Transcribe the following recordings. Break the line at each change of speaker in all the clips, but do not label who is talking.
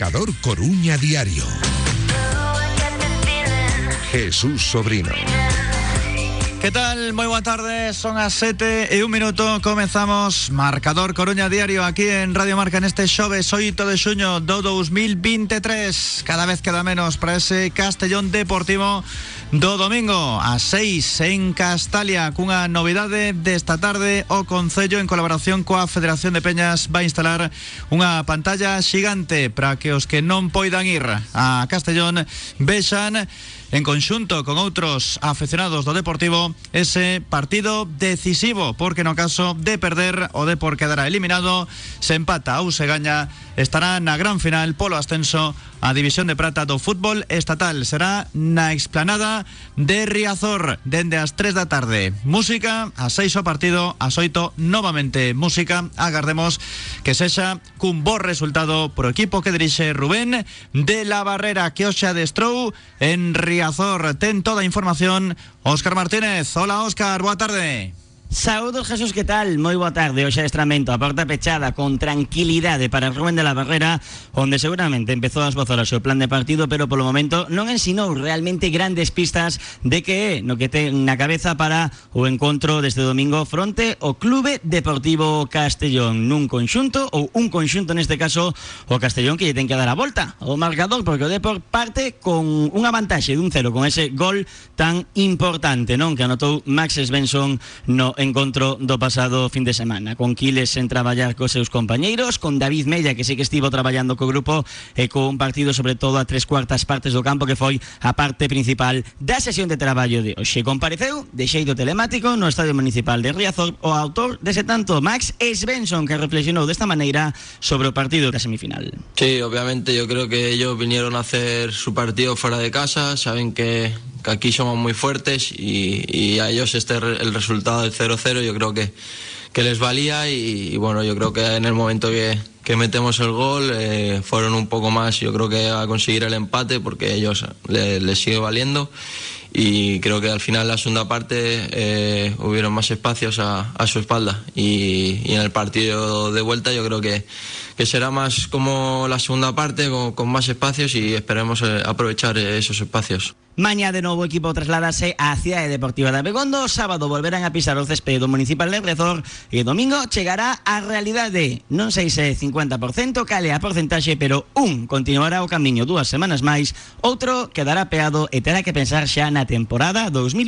Marcador Coruña Diario. Jesús Sobrino.
Que tal? Moi boa tarde, son as 7:01. Comezamos Marcador Coruña Diario aquí en Radio Marca neste xoves 8 de xuño do 2023. Cada vez queda menos para ese Castellón Deportivo do domingo ás 6 en Castalia, cunha novidade desta tarde. O Concello, en colaboración coa Federación de Peñas, vai instalar unha pantalla xigante para que os que non poidan ir a Castellón vexan en conxunto con outros aficionados do Deportivo ese partido decisivo, porque no caso de perder o de por quedar eliminado, se empata ou se gaña, estará na gran final polo ascenso a División de Prata do fútbol estatal. Será na explanada de Riazor dende as 3 da tarde. Música, ás 6 o partido, ás 8 novamente música. Agardemos que sexa cun bo resultado pro equipo que dirixe Rubén de la Barrera, que hoxe adestrou en Riazor. Ten toda a información Óscar Martínez. Hola Óscar, boa tarde.
Saúdos, Jesús, que tal? Moi boa tarde. Hoxe adestramento a porta pechada con tranquilidade para Rubén de la Barrera, onde seguramente empezou a esbozar o seu plan de partido, pero polo momento non ensinou realmente grandes pistas de que é no que ten na cabeza para o encontro deste domingo fronte o Clube Deportivo Castellón, nun conxunto, ou un conxunto neste caso, o Castellón, que lle ten que dar a volta ao marcador, porque o Depor parte con unha vantaxe de 1-0 con ese gol tan importante, non, que anotou Max Svensson no encontro do pasado fin de semana, con Quiles en traballar cos seus compañeiros, con David Mella, que sí que estivo traballando co grupo, e con un partido sobre todo a 3/4 partes do campo, que foi a parte principal da sesión de traballo de hoxe. Compareceu de xeito telemático no Estadio Municipal de Riazor o autor dese tanto, Max Svensson, que reflexionou desta maneira sobre o partido da semifinal.
Sí, obviamente yo creo que ellos vinieron a hacer su partido fuera de casa, saben que aquí somos muy fuertes y a ellos el resultado del 0-0 yo creo que les valía y bueno, yo creo que en el momento que metemos el gol fueron un poco más, yo creo que a conseguir el empate, porque a ellos les sigue valiendo, y creo que al final la segunda parte hubieron más espacios a su espalda y en el partido de vuelta yo creo que será más como la segunda parte, con más espacios, y esperemos aprovechar esos espacios.
Mañá de novo o equipo trasladase á Cidade Deportiva de Abegondo. Sábado volverán a pisar o céspede do Municipal de Riazor, e domingo chegará a realidade. Non sei se 50%, cale a porcentaxe, pero un continuará o camiño 2 semanas máis, outro quedará peado e terá que pensar xa na temporada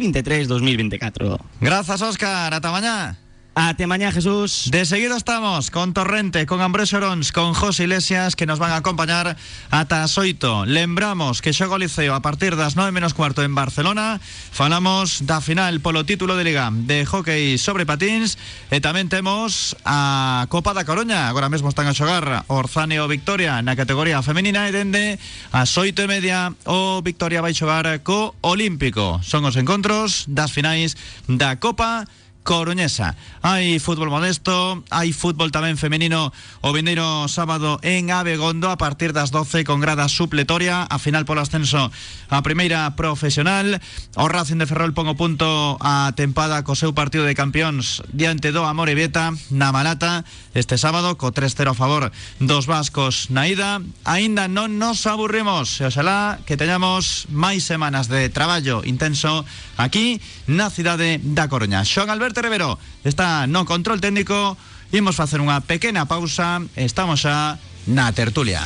2023-2024.
Grazas, Óscar, ata mañá.
Ate mañá, Jesús.
De seguido estamos con Torrente, con Ambrosio Orons, con José Iglesias, que nos van a acompañar ata as 8. Lembramos que xoga o Liceo a partir das 9:15 en Barcelona. Falamos da final polo título de Liga de Hockey sobre patins, e tamén temos a Copa da Coruña. Agora mesmo están a xogar Orzane o Victoria na categoría femenina, e dende as 8:30 o Victoria vai xogar co Olímpico. Son os encontros das finais da Copa Coruñesa. Hai fútbol modesto, hai fútbol tamén femenino o vindeiro sábado en Abegondo a partir das 12 con grada supletoria, a final polo ascenso a primeira profesional. O Racing de Ferrol pon o punto a tempada co seu partido de campións diante do Amorebieta na Malata este sábado, co 3-0 a favor dos vascos na ida. Aínda non nos aburrimos, e oxalá que teñamos máis semanas de traballo intenso aquí na cidade da Coruña. Xoan Alberto Rivero está no control técnico. Imos facer unha pequena pausa. Estamos xa na tertulia.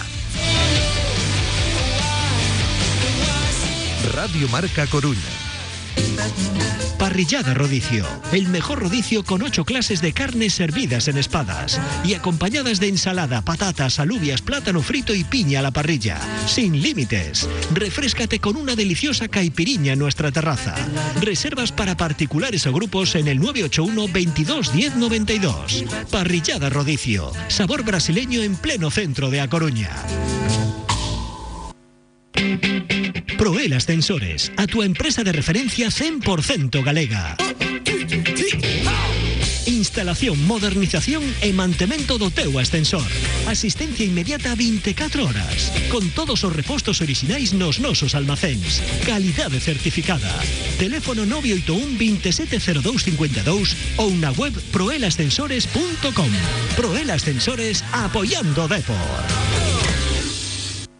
Radio Marca Coruña.
Parrillada Rodicio, el mejor rodicio con 8 clases de carnes servidas en espadas y acompañadas de ensalada, patatas, alubias, plátano frito y piña a la parrilla, sin límites. Refréscate con una deliciosa caipiriña en nuestra terraza. Reservas para particulares o grupos en el 981 22 10 92. Parrillada Rodicio, sabor brasileño en pleno centro de A Coruña. Proel Ascensores, a tu empresa de referencia 100% galega. Instalación, modernización e mantemento do teu ascensor. Asistencia inmediata 24 horas. Con todos os repostos orixinais nos nosos almacéns. Calidade certificada. Teléfono 981 270252 ou na web proelascensores.com. Proel Ascensores, apoiando Depor.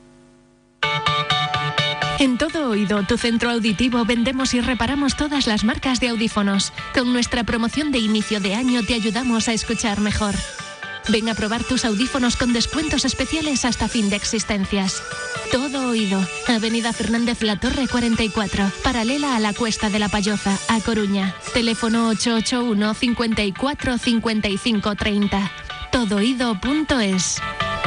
En Todo Oído, tu centro auditivo, vendemos y reparamos todas las marcas de audífonos. Con nuestra promoción de inicio de año te ayudamos a escuchar mejor. Ven a probar tus audífonos con descuentos especiales hasta fin de existencias. Todo Oído, Avenida Fernández Latorre 44, paralela a la Cuesta de la Palloza, A Coruña. Teléfono 881 54 55 30. Todooído.es.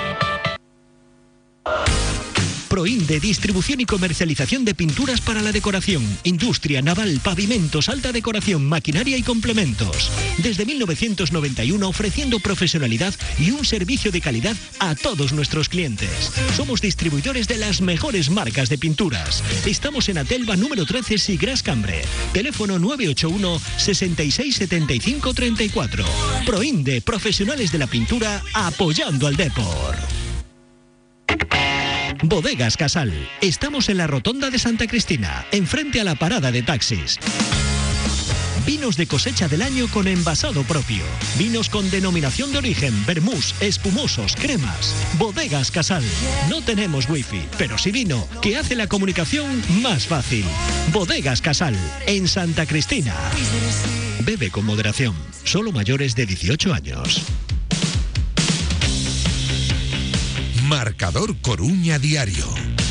Proinde, distribución y comercialización de pinturas para la decoración, industria, naval, pavimentos, alta decoración, maquinaria y complementos. Desde 1991 ofreciendo profesionalidad y un servicio de calidad a todos nuestros clientes. Somos distribuidores de las mejores marcas de pinturas. Estamos en Atelva número 13 Sigras Cambre. Teléfono 981 66 75 34. Proinde, profesionales de la pintura apoyando al deporte. Bodegas Casal. Estamos en la Rotonda de Santa Cristina, enfrente a la parada de taxis. Vinos de cosecha del año con envasado propio. Vinos con denominación de origen, vermús, espumosos, cremas. Bodegas Casal. No tenemos wifi, pero sí vino, que hace la comunicación más fácil. Bodegas Casal, en Santa Cristina. Bebe con moderación. Solo mayores de 18 años.
Marcador Coruña Diario.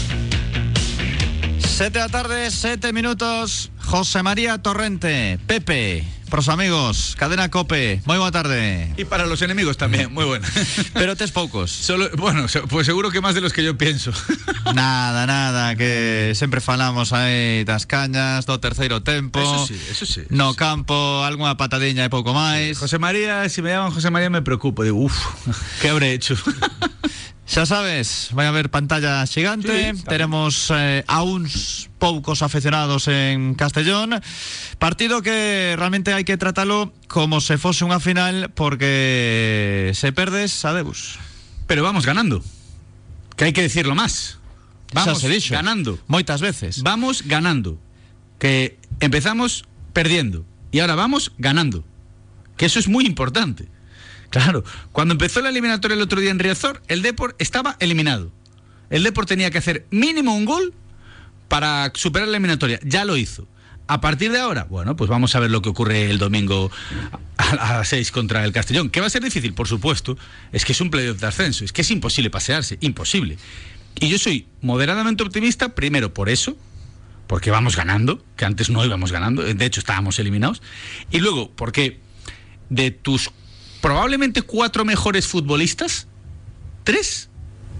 7 de la tarde, 7 minutos. José María Torrente, Pepe, pros amigos, Cadena COPE, muy buena tarde.
Y para los enemigos también, muy buena.
Pero tes poucos.
Bueno, pues seguro que más de los que yo pienso.
Nada, que sempre falamos aí das cañas, do terceiro tempo.
Eso sí.
No campo, algunha patadiña e pouco máis.
José María, si me llaman José María me preocupo, digo, ¿qué habré hecho?
Xa sabes, vai haber pantalla xigante, sí, teremos a uns poucos aficionados en Castellón. Partido que realmente hai que tratalo como se fose unha final, porque se perdes, adeus.
Pero vamos ganando, que hai que decirlo más. Vamos ganando.
Moitas veces.
Vamos ganando. Que empezamos perdiendo y ahora vamos ganando. Que eso es muy importante. Claro, cuando empezó la eliminatoria el otro día en Riazor, el Depor estaba eliminado. El Depor tenía que hacer mínimo un gol para superar la eliminatoria. Ya lo hizo. A partir de ahora, bueno, pues vamos a ver lo que ocurre el domingo a las 6 contra el Castellón. ¿Que va a ser difícil? Por supuesto. Es que es un playoff de ascenso. Es que es imposible pasearse. Imposible. Y yo soy moderadamente optimista, primero por eso, porque vamos ganando, que antes no íbamos ganando. De hecho, estábamos eliminados. Y luego, porque de tus probablemente 4 mejores futbolistas, 3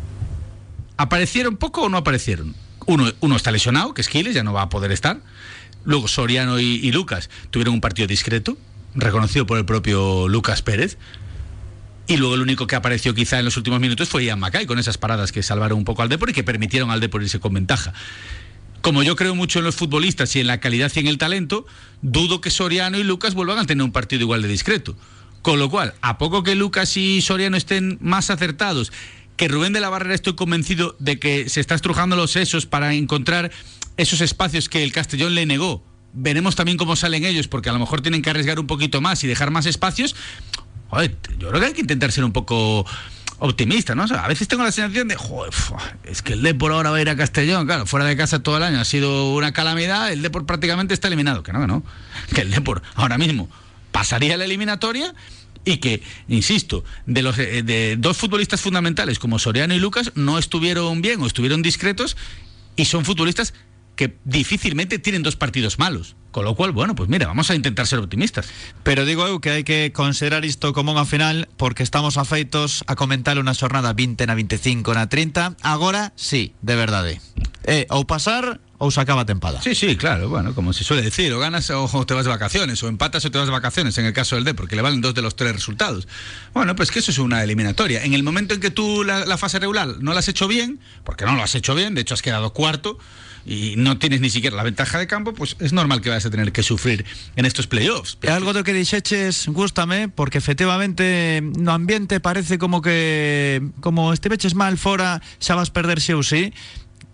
aparecieron poco o no aparecieron. Uno está lesionado, que es Quiles, ya no va a poder estar. Luego Soriano y Lucas tuvieron un partido discreto, reconocido por el propio Lucas Pérez. Y luego el único que apareció quizá en los últimos minutos fue Ian Mackay, con esas paradas que salvaron un poco al Depor y que permitieron al Depor irse con ventaja. Como yo creo mucho en los futbolistas y en la calidad y en el talento, dudo que Soriano y Lucas vuelvan a tener un partido igual de discreto. Con lo cual, a poco que Lucas y Soriano estén más acertados, que Rubén de la Barrera estoy convencido de que se está estrujando los sesos para encontrar esos espacios que el Castellón le negó. Veremos también cómo salen ellos, porque a lo mejor tienen que arriesgar un poquito más y dejar más espacios. Joder, yo creo que hay que intentar ser un poco optimista, ¿no? O sea, a veces tengo la sensación de, joder, es que el Depor ahora va a ir a Castellón, claro, fuera de casa todo el año ha sido una calamidad, el Depor prácticamente está eliminado. Que no, que el Depor ahora mismo pasaría la eliminatoria y que, insisto, de 2 futbolistas fundamentales como Soriano y Lucas no estuvieron bien o estuvieron discretos, y son futbolistas que difícilmente tienen 2 partidos malos. Con lo cual, bueno, pues mira, vamos a intentar ser optimistas.
Pero digo eu que hai que considerar isto como unha final, porque estamos afeitos a comentar unha xornada 20 na 25 na 30. Agora sí, de verdade. Ou pasar ou se acaba a tempada.
Sí, claro, bueno, como se suele decir, o ganas o te vas de vacaciones, o empatas o te vas de vacaciones, en el caso del Depor, porque le valen 2 de los 3 resultados. Bueno, pues que eso es una eliminatoria. En el momento en que tú la fase regular no la has hecho bien, porque no lo has hecho bien, de hecho has quedado cuarto, y no tienes ni siquiera la ventaja de campo, pues es normal que vayas a tener que sufrir en estos playoffs.
Algo do que dixeches gústame, porque efectivamente no ambiente parece como que, como estiveches mal fora, xa vas perder xe ou sí,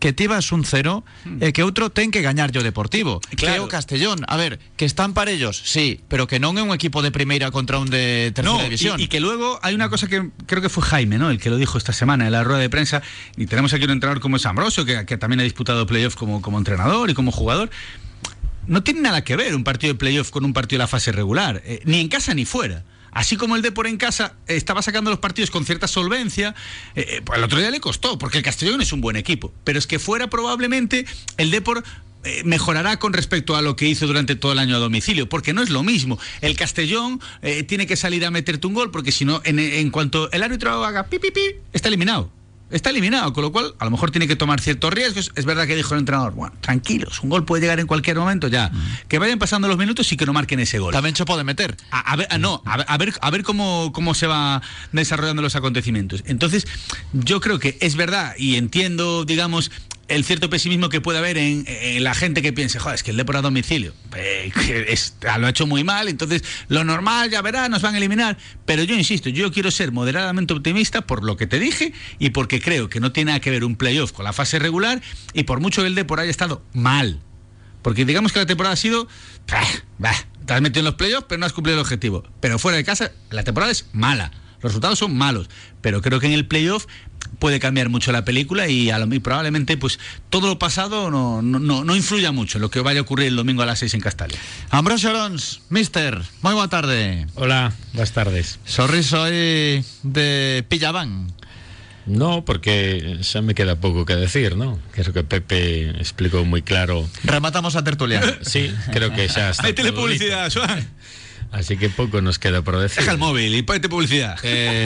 que ti vas un 0 e que outro ten que gañar o Deportivo,
Claro.
que é o Castellón. A ver, que están parellos, sí, pero que non é un equipo de primeira contra un de tercera división.
Y que luego hay una cosa que creo que fue Jaime, ¿no?, el que lo dijo esta semana en la rueda de prensa, y tenemos aquí un entrenador como es Ambrosio, que también ha disputado playoff como entrenador y como jugador. No tiene nada que ver un partido de playoff con un partido de la fase regular, ni en casa ni fuera. Así como el Depor en casa estaba sacando los partidos con cierta solvencia, pues el otro día le costó, porque el Castellón es un buen equipo. Pero es que fuera probablemente el Depor mejorará con respecto a lo que hizo durante todo el año a domicilio, porque no es lo mismo. El Castellón tiene que salir a meterte un gol, porque si no, en cuanto el árbitro haga pi, pi, pi, está eliminado. Está eliminado, con lo cual a lo mejor tiene que tomar ciertos riesgos. Es verdad que dijo el entrenador, bueno, tranquilos, un gol puede llegar en cualquier momento ya. Que vayan pasando los minutos y que no marquen ese gol.
Tamén se pode meter.
A ver cómo se va desarrollando los acontecimientos. Entonces, yo creo que es verdad y entiendo, digamos, el cierto pesimismo que puede haber en la gente que piense, joder, es que el Depor a domicilio lo ha hecho muy mal, entonces lo normal, ya verá, nos van a eliminar. Pero yo insisto, yo quiero ser moderadamente optimista por lo que te dije y porque creo que no tiene nada que ver un playoff con la fase regular, y por mucho que el Depor haya estado mal, porque digamos que la temporada ha sido te has metido en los playoffs pero no has cumplido el objetivo, pero fuera de casa la temporada es mala, los resultados son malos, pero creo que en el playoff puede cambiar mucho la película y probablemente pues todo lo pasado no influya mucho en lo que vaya a ocurrir el domingo a las 6 en Castalia.
Ambrosio Arons, mister, moi boa tarde.
Hola, buenas tardes.
Sorriso aí de Pillaván.
No, porque xa me queda pouco que decir, ¿no? Creo que Pepe explicou moi claro.
Rematamos a tertulia.
Sí, creo que xa está.
Métele
todo
publicidad,
listo.
Joan.
Así que pouco nos queda por decir.
Deja el móvil y ponte publicidad.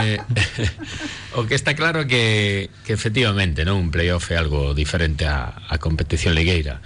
O que está claro que efectivamente, ¿no? Un playoff é algo diferente a competición ligueira.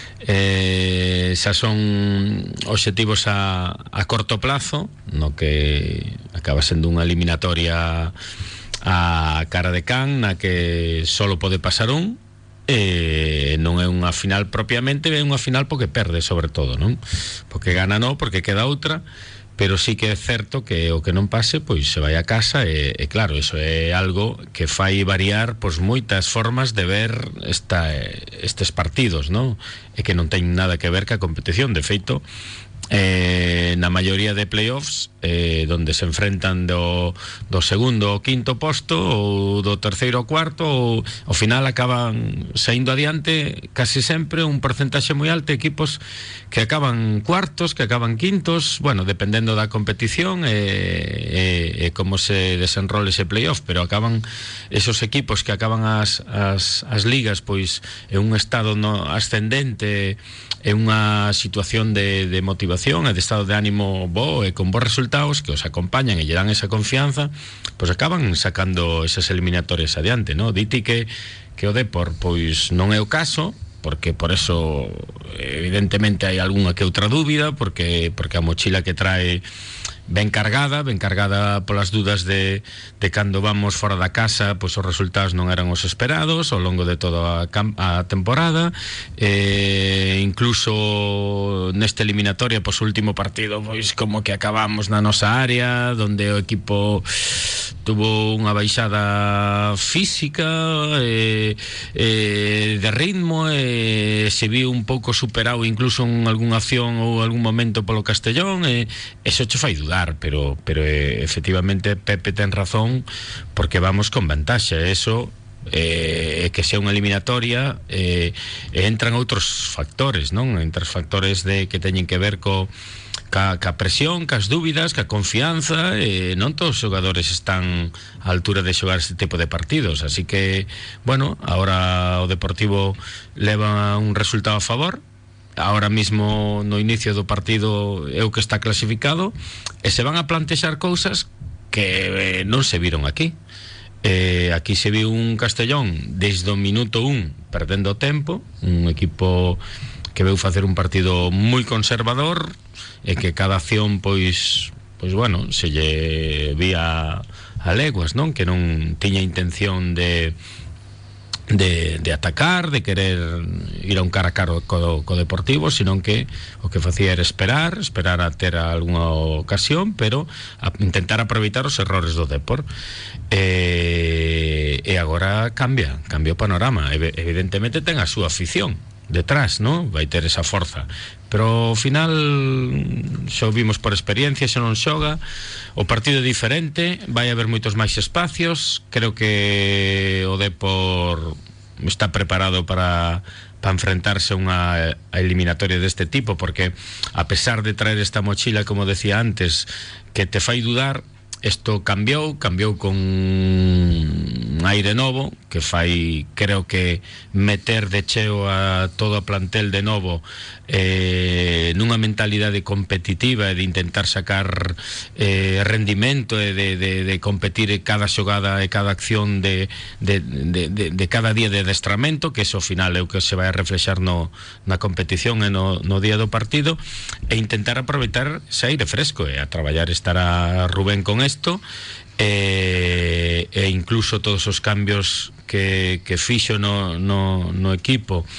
Xa son obxectivos a corto plazo, no que acaba sendo unha eliminatoria a cara de can, na que solo pode pasar un. Non é unha final propiamente, é unha final porque perde sobre todo, non? Porque gana non, porque queda outra, pero sí que é certo que o que non pase pois se vai a casa e claro, iso é algo que fai variar pois moitas formas de ver estes partidos, non? E que non ten nada que ver ca competición. De feito, na maioría de playoffs donde se enfrentan do segundo ao quinto posto ou do terceiro ao cuarto, ou ao final acaban saindo adiante casi sempre un porcentaxe moi alto, equipos que acaban cuartos, que acaban quintos, bueno, dependendo da competición e como se desenrola ese playoff, pero acaban esos equipos que acaban as ligas pois en un estado ascendente, en unha situación de motivación e de estado de ánimo bo e con bons resultados que os acompañan e lle dan esa confianza, pois acaban sacando esas eliminatorias adiante, ¿no? Diti que o Depor pois non é o caso, porque por eso evidentemente hai algunha que outra dúbida, porque a mochila que trae ben cargada polas dudas de cando vamos fora da casa, pois os resultados non eran os esperados ao longo de toda a temporada, incluso nesta eliminatoria, pois o último partido pois como que acabamos na nosa área, donde o equipo tuvo unha baixada física de ritmo, se viu un pouco superado incluso en algunha acción ou algún momento polo Castellón, eso che fai dudar, pero efectivamente Pepe ten razón, porque vamos con vantaxe. Eso que sea unha eliminatoria, entran outros factores, non? Entran factores que teñen que ver ca presión, cas dúbidas, ca confianza, non todos os xogadores están á altura de xogar este tipo de partidos, así que, bueno, ahora o Deportivo leva un resultado a favor. Ahora mismo no inicio do partido é o que está clasificado, e se van a plantexar cousas que non se viron aquí. Aquí se viu un Castellón desde o minuto 1 perdendo tempo, un equipo que veu facer un partido moi conservador e que cada acción pois bueno, se lle vía a leguas, non? Que non tiña intención de de atacar, de querer ir a un cara a cara co Deportivo, senón que o que facía era esperar a ter algunha ocasión, pero a intentar aproveitar os errores do Depor. E agora cambia o panorama. Evidentemente ten a súa afición detrás, ¿no? Vai ter esa forza, pero ao final xa o vimos por experiencia, xa non xoga, o partido é diferente, vai haber moitos máis espacios. Creo que o Depor está preparado para enfrentarse a unha eliminatoria deste tipo, porque a pesar de traer esta mochila, como decía antes, que te fai dudar, isto cambiou con un aire novo que fai, creo que, meter de cheo a todo o plantel de novo nunha mentalidade competitiva e de intentar sacar rendimento e de competir cada xogada e cada acción de cada día de adestramento, que eso ao final é o que se vai a reflexar na competición e no día do partido, e intentar aproveitar ese aire fresco e a traballar. Estará Rubén con isto e incluso todos os cambios que fixo no equipo,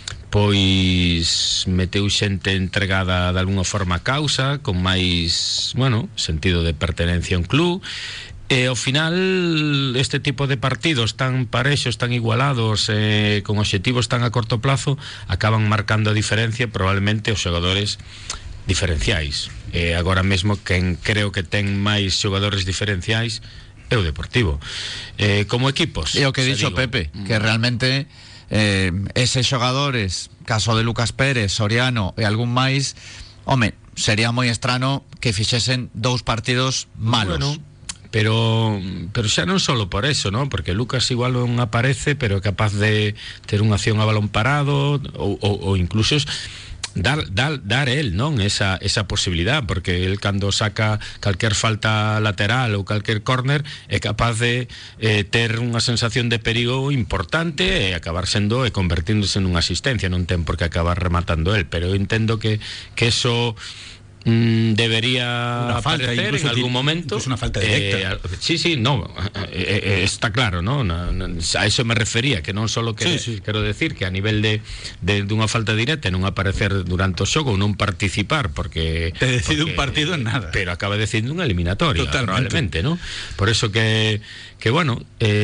pois meteu xente entregada de alguna forma a causa, con máis, bueno, sentido de pertenencia a un club. E ao final este tipo de partidos tan parexos, tan igualados, con obxectivos tan a corto plazo, acaban marcando a diferencia probablemente os xogadores diferenciais. Agora mesmo quen creo que ten máis xogadores diferenciais é o Deportivo. Como equipos,
e o que dixo Pepe, que realmente eses xogadores, caso de Lucas Pérez, Soriano e algún máis, home, sería moi estrano que fixesen 2 partidos malos.
Bueno, pero xa non solo por eso, ¿no? Porque Lucas igual non aparece, pero é capaz de ter unha acción a balón parado ou incluso dar él, non? Esa posibilidad, porque él cando saca calquer falta lateral ou calquer córner é capaz de ter unha sensación de perigo importante e acabar sendo e convertíndose nunha asistencia. Non ten por que acabar rematando él, pero eu entendo que eso debería aparecer en algún momento.
Es una falta directa.
Sí, no, está claro, ¿no? A eso me refería, que non solo quero decir que a nivel de unha falta directa, non aparecer durante o xogo ou non participar, porque
te decide un partido en nada,
pero acaba decidindo unha eliminatoria.
Totalmente.
Probablemente, ¿no? Por eso que bueno,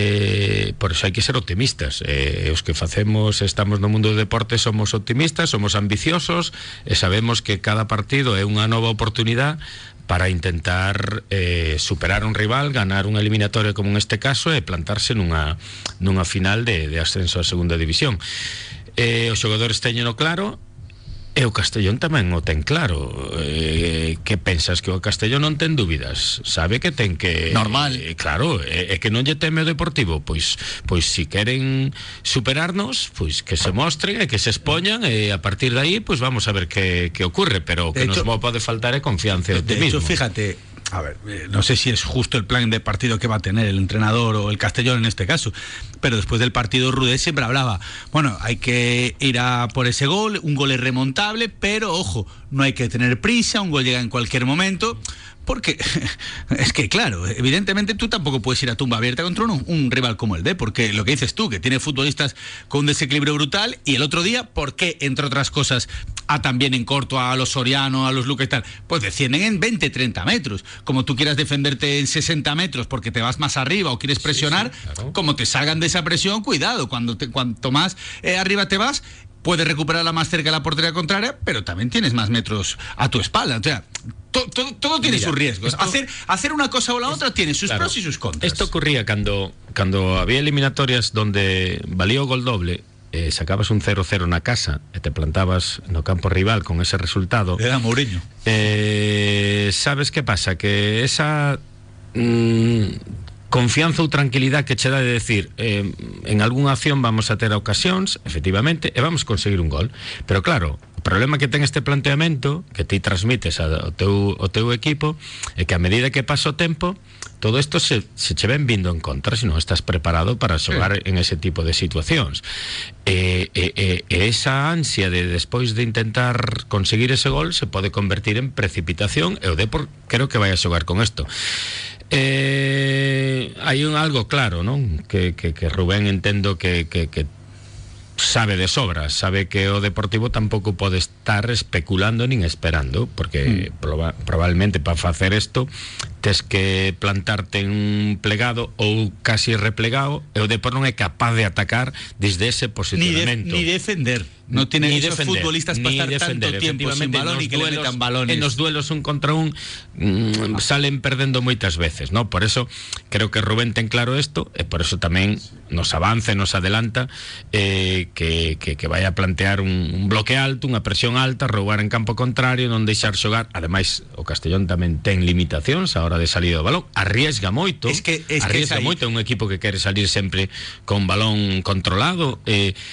por eso hai que ser optimistas. Os que estamos no mundo do deporte, somos optimistas, somos ambiciosos e sabemos que cada partido é unha nova oportunidade para intentar superar un rival, ganar unha eliminatoria como en este caso e plantarse nunha final de ascenso a segunda división. Os xogadores teñeno claro, e o Castellón tamén o ten claro. Que pensas, que o Castellón non ten dúbidas? Sabe que ten que...
Normal.
Claro, é que non lle teme o Deportivo. Pois si queren superarnos, pois que se mostren e que se expoñan, e a partir de aí pois vamos a ver que ocurre, pero o que nos pode faltar é confianza e optimismo.
De hecho, fíjate, a ver, no sé si es justo el plan de partido que va a tener el entrenador o el Castellón en este caso, pero después del partido Rudé siempre hablaba, bueno, hay que ir a por ese gol, un gol es remontable, pero ojo, no hay que tener prisa, un gol llega en cualquier momento, porque es que claro, evidentemente tú tampoco puedes ir a tumba abierta contra un rival como el D, porque lo que dices tú, que tiene futbolistas con un desequilibrio brutal, y el otro día, ¿por qué, entre otras cosas, también en corto a los Soriano, a los Lucas y tal? Pues defienden en 20-30 metros. Como tú quieras defenderte en 60 metros porque te vas más arriba o quieres presionar, claro. Como te salgan de esa presión, cuidado, cuanto más arriba te vas, puedes recuperarla más cerca de la portería contraria, pero también tienes más metros a tu espalda. O sea, todo tiene sus riesgos. Hacer una cosa o la otra tiene sus pros y sus contras.
Esto ocurría cuando había eliminatorias donde valía o gol doble, sacabas un 0-0 na casa e te plantabas no campo rival con ese resultado.
Era Mourinho.
Sabes que pasa? Que esa confianza ou tranquilidade que che dá de decir, en algunha acción vamos a ter ocasións, efectivamente, e vamos a conseguir un gol. Pero claro, o problema que ten este planteamento que ti transmites ao teu equipo é que a medida que pasa o tempo, todo isto se che ven vindo en contra se non estás preparado para xogar en ese tipo de situacións. E esa ansia de despois de intentar conseguir ese gol se pode convertir en precipitación, e o Depor creo que vai a xogar con isto. hai algo claro, non? Que Rubén entendo que sabe de sobra, sabe que o Deportivo tampouco pode estar especulando nin esperando, porque probablemente para facer isto tes que plantarte en un plegado ou casi replegado, e o Depor non é capaz de atacar desde ese posicionamento.
Ni defender. No tiene esos
defender,
futbolistas para estar tanto tiempo sin balón y que le metan balones.
En los duelos un contra un salen perdendo moitas veces, ¿no? Por eso creo que Rubén ten claro isto, e por eso tamén nos avanza, nos adelanta que vai a plantear un bloque alto, unha presión alta, roubar en campo contrario, non deixar xogar. Ademais, o Castellón tamén ten limitacións a hora de salir do balón, arriesga moito, arriesga moito, é un equipo que quere salir sempre con balón controlado,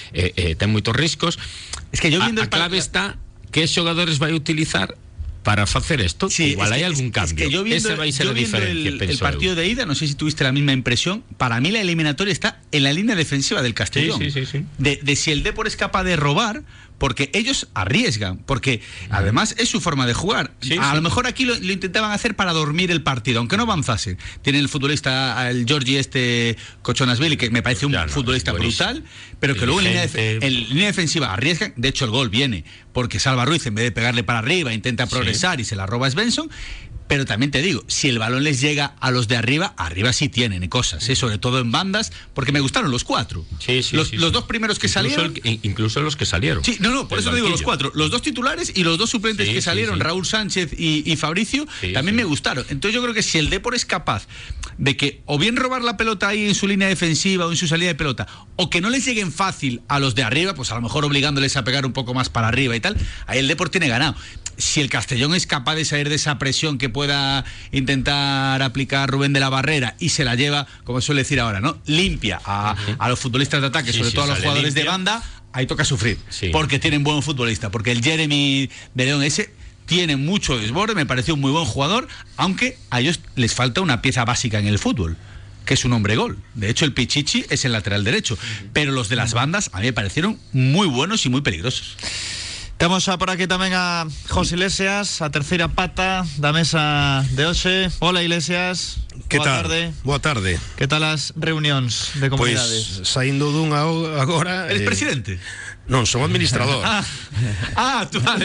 ten moitos riscos.
Es que yo viendo
a clave está que xogadores vai utilizar para facer isto.
Sí,
igual hai algún cambio.
Es que yo viendo,
ese vai ser a diferencia,
el partido de ida, no sé si tuviste la misma impresión, para mí la eliminatoria está en la línea defensiva del Castellón.
Sí.
De si el Depor es capaz de robar, porque ellos arriesgan, porque además es su forma de jugar. A lo mejor aquí lo intentaban hacer para dormir el partido, aunque no avanzasen. Tiene el futbolista, el Georgie Cochonasvili, que me parece un futbolista brutal, pero que luego en línea defensiva arriesgan. De hecho, el gol viene porque Salva Ruiz, en vez de pegarle para arriba, intenta progresar y se la roba Svensson. Pero también te digo, si el balón les llega a los de arriba sí tienen cosas, sobre todo en bandas, porque me gustaron los 4. Los dos primeros que salieron.
Incluso los que salieron.
Sí, por eso te digo los 4. Los 2 titulares y los 2 suplentes que salieron, Raúl Sánchez y Fabricio, también me gustaron. Entonces yo creo que si el Depor es capaz de que o bien robar la pelota ahí en su línea defensiva o en su salida de pelota, o que no les lleguen fácil a los de arriba, pues a lo mejor obligándoles a pegar un poco más para arriba y tal, ahí el Depor tiene ganado. Si el Castellón es capaz de salir de esa presión que pueda intentar aplicar Rubén de la Barrera y se la lleva, como suele decir ahora, ¿no? Limpia a los futbolistas de ataque, sobre todo a los jugadores limpia de banda, ahí toca sufrir, porque tienen buen futbolista, porque el Jeremy de León tiene mucho desborde, me pareció un muy buen jugador, aunque a ellos les falta una pieza básica en el fútbol, que es un hombre gol. De hecho, el Pichichi es el lateral derecho, pero los de las bandas a mí me parecieron muy buenos y muy peligrosos.
Temos por aquí tamén a José Iglesias, a terceira pata da mesa de hoxe. Hola, Iglesias.
Que tal? Boa tarde.
Que tal as reunións de comunidades?
Pois, saindo dunha agora...
Eres presidente?
Non, son administrador.
Tú vale.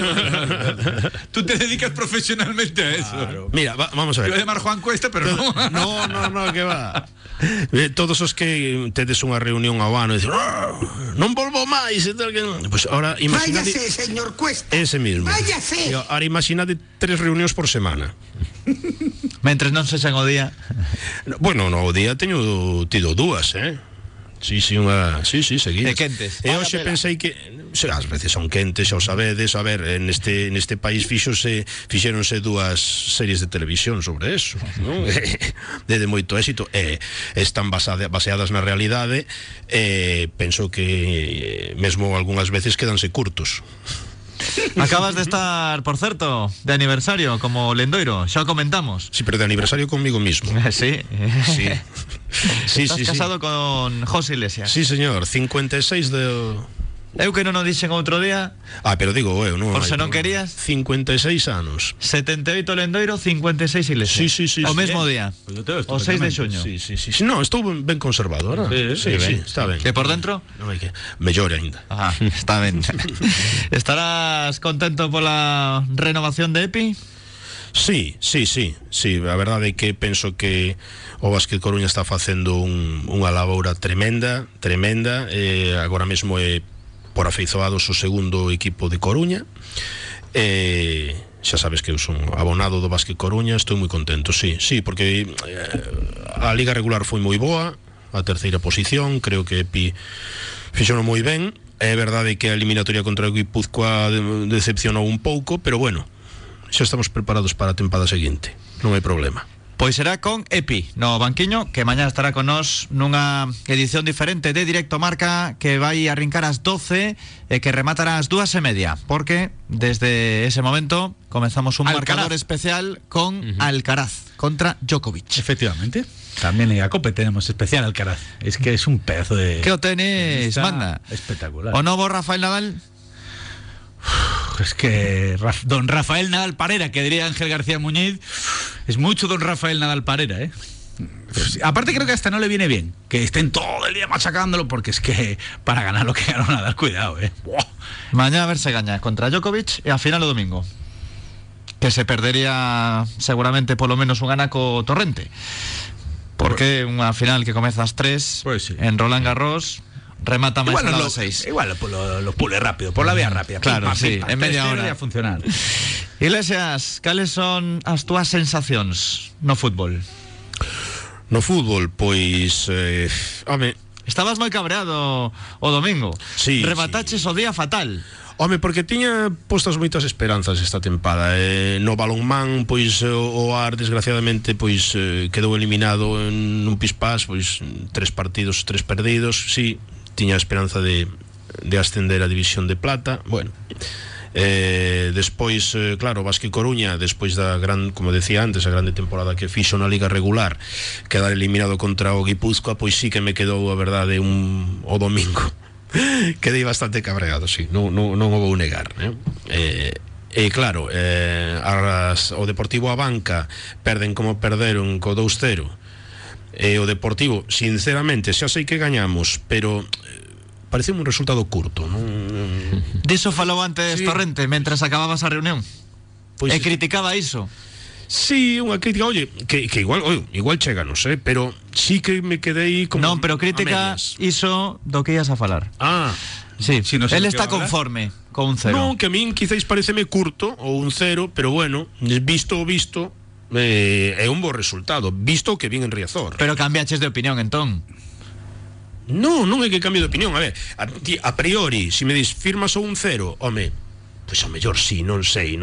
Tú te dedicas profesionalmente a eso.
Claro. Mira, vamos a ver.
Yo voy a llamar Juan Cuesta, pero no.
No, que va. Todos os que tedes unha reunión ao ano e dicen, non volvo máis e tal que non. Pois ahora imaginade.
Váyase, señor Cuesta.
Ese mismo.
Váyase.
Ahora imaginade 3 reunións por semana.
Mentres non sexan o día.
Bueno, no, o día teño tido 2, Sí, seguidas.
E quentes.
E hoxe pensei que ás veces son quentes, xa o sabedes. A ver, neste país fixéronse 2 series de televisión sobre eso, non? De moito éxito, están baseadas na realidade. Penso que mesmo algunhas veces quedanse curtos.
Acabas de estar, por certo, de aniversario como Lendoiro, xa o comentamos.
Sí, pero de aniversario conmigo mismo.
Sí. Estás casado con José Iglesias.
Sí, señor, 56 de...
Eu que non o dixen outro día.
Pero digo, non.
Por se non querías.
56 anos.
78 Lendoiro, 56 Iglesias.
Sí.
O mesmo día. O 6 de xuño.
Sí. Non, estou ben conservado, ahora. Sí, está ben.
E por dentro?
Non hai que mellor aínda.
Está ben. Estarás contento pola renovación de Epi?
Sí, a verdade é que penso que o Básquet Coruña está facendo unha laboura tremenda, agora mesmo é por afeizoados o segundo equipo de Coruña. Xa sabes que eu son abonado do Básquet Coruña, estou moi contento, sí, porque a liga regular foi moi boa, a terceira posición, creo que Epi fixono moi ben. É verdade que a eliminatoria contra o Guipúzcoa decepcionou un pouco, pero bueno, xa estamos preparados para a tempada seguinte, non hai problema.
Pois será con Epi no banquiño, que mañá estará con nós nunha edición diferente de Directo Marca, que vai arrincar ás 12 e que rematará ás 2:30, porque desde ese momento comenzamos un marcador especial con Alcaraz contra Djokovic.
Efectivamente. También en la Copa tenemos especial Alcaraz. Es que es un pedazo de...
¿Qué o tenis, manda?
Espectacular.
¿O novo Rafael Nadal?
Es que don Rafael Nadal Parera, que diría Ángel García Muñiz, es mucho don Rafael Nadal Parera, Aparte creo que hasta no le viene bien que estén todo el día machacándolo, porque es que para ganar lo que ganó Nadal, cuidado, Buah.
Mañana a ver se gaña contra Djokovic e a final o domingo, que se perdería seguramente polo menos un anaco torrente, porque unha final que comeza ás 3
Pues sí.
en Roland Garros remata máis a las 6.
Igual lo pule rápido, por la vía rápida.
Claro,
Pim, pam,
sí,
pim, pam,
en media
3-0
hora.
a funcionar.
Iglesias, cales son as túas sensacións no fútbol?
No fútbol, pois home,
Estabas moi cabreado o domingo.
Sí,
remataches o día fatal.
home, porque tiña postas moitas esperanzas esta tempada. No balonmán, pois o Ar desgraciadamente pois quedou eliminado en un pispás, pois 3 partidos, 3 perdidos. Sí, tiña a esperanza de ascender a División de Plata. Bueno, despois, claro, Basque Coruña, despois da gran, como decía antes, a grande temporada que fixo na liga regular, quedar eliminado contra o Guipúzcoa, pois sí que me quedou, a verdade, o domingo quedei bastante cabreado, sí, non o vou negar, claro, o Deportivo Abanca perden como perderon co 2-0, o Deportivo, sinceramente, xa sei que gañamos, pero parece un resultado curto, non?
Diso falou antes, sí, Torrente, mentras acababas a reunión.
Pois
e criticaba iso.
Sí, unha crítica, oye, que igual cheganos, pero sí que me quedei como
non, pero crítica iso do que ibas a falar. Sí,
si no sé
él está conforme con un 0.
Non, que a min quizáis pareceme curto ou un 0, pero bueno, visto é un bo resultado, visto que vin en Riazor.
Pero cambiaches de opinión entón.
Non é que cambie de opinión. A ver, a priori, se me dis firmas ou un 0, home, pois a mellor sí, non sei.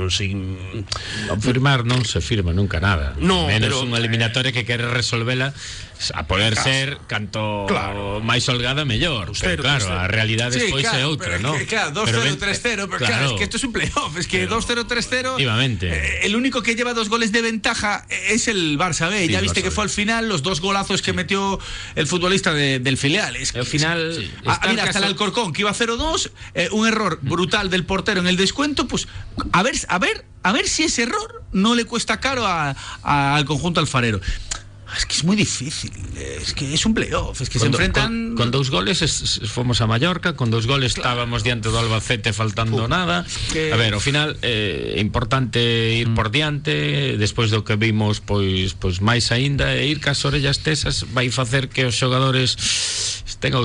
Firmar non se firma nunca nada.
No,
menos
pero
unha eliminatoria que quere resolvela a poder ser canto máis holgada mellor. Pero claro, a realidade despois é outra, ¿no?
Claro, 2-0, 3-0, pero claro, es que esto es un playoff, es que 2-0, 3-0.
Efectivamente.
El único que lleva 2 goles de ventaja es el Barça B.
Sí,
ya viste
Barça
que fue al final los 2 golazos que metió el futbolista del filial. Es que
al final, sí,
mira, hasta el Alcorcón que iba 0-2, un error brutal del portero en el descuento, pues a ver si ese error no le cuesta caro al conjunto alfarero. Es que es muy difícil, es que es un playoff, es que se enfrentan...
Con 2 goles fomos a Mallorca, con 2 goles estábamos diante do Albacete faltando nada. A ver, ao final importante ir por diante, despois do que vimos, pois máis aínda, e ir cas orellas tesas vai facer que os xogadores tengan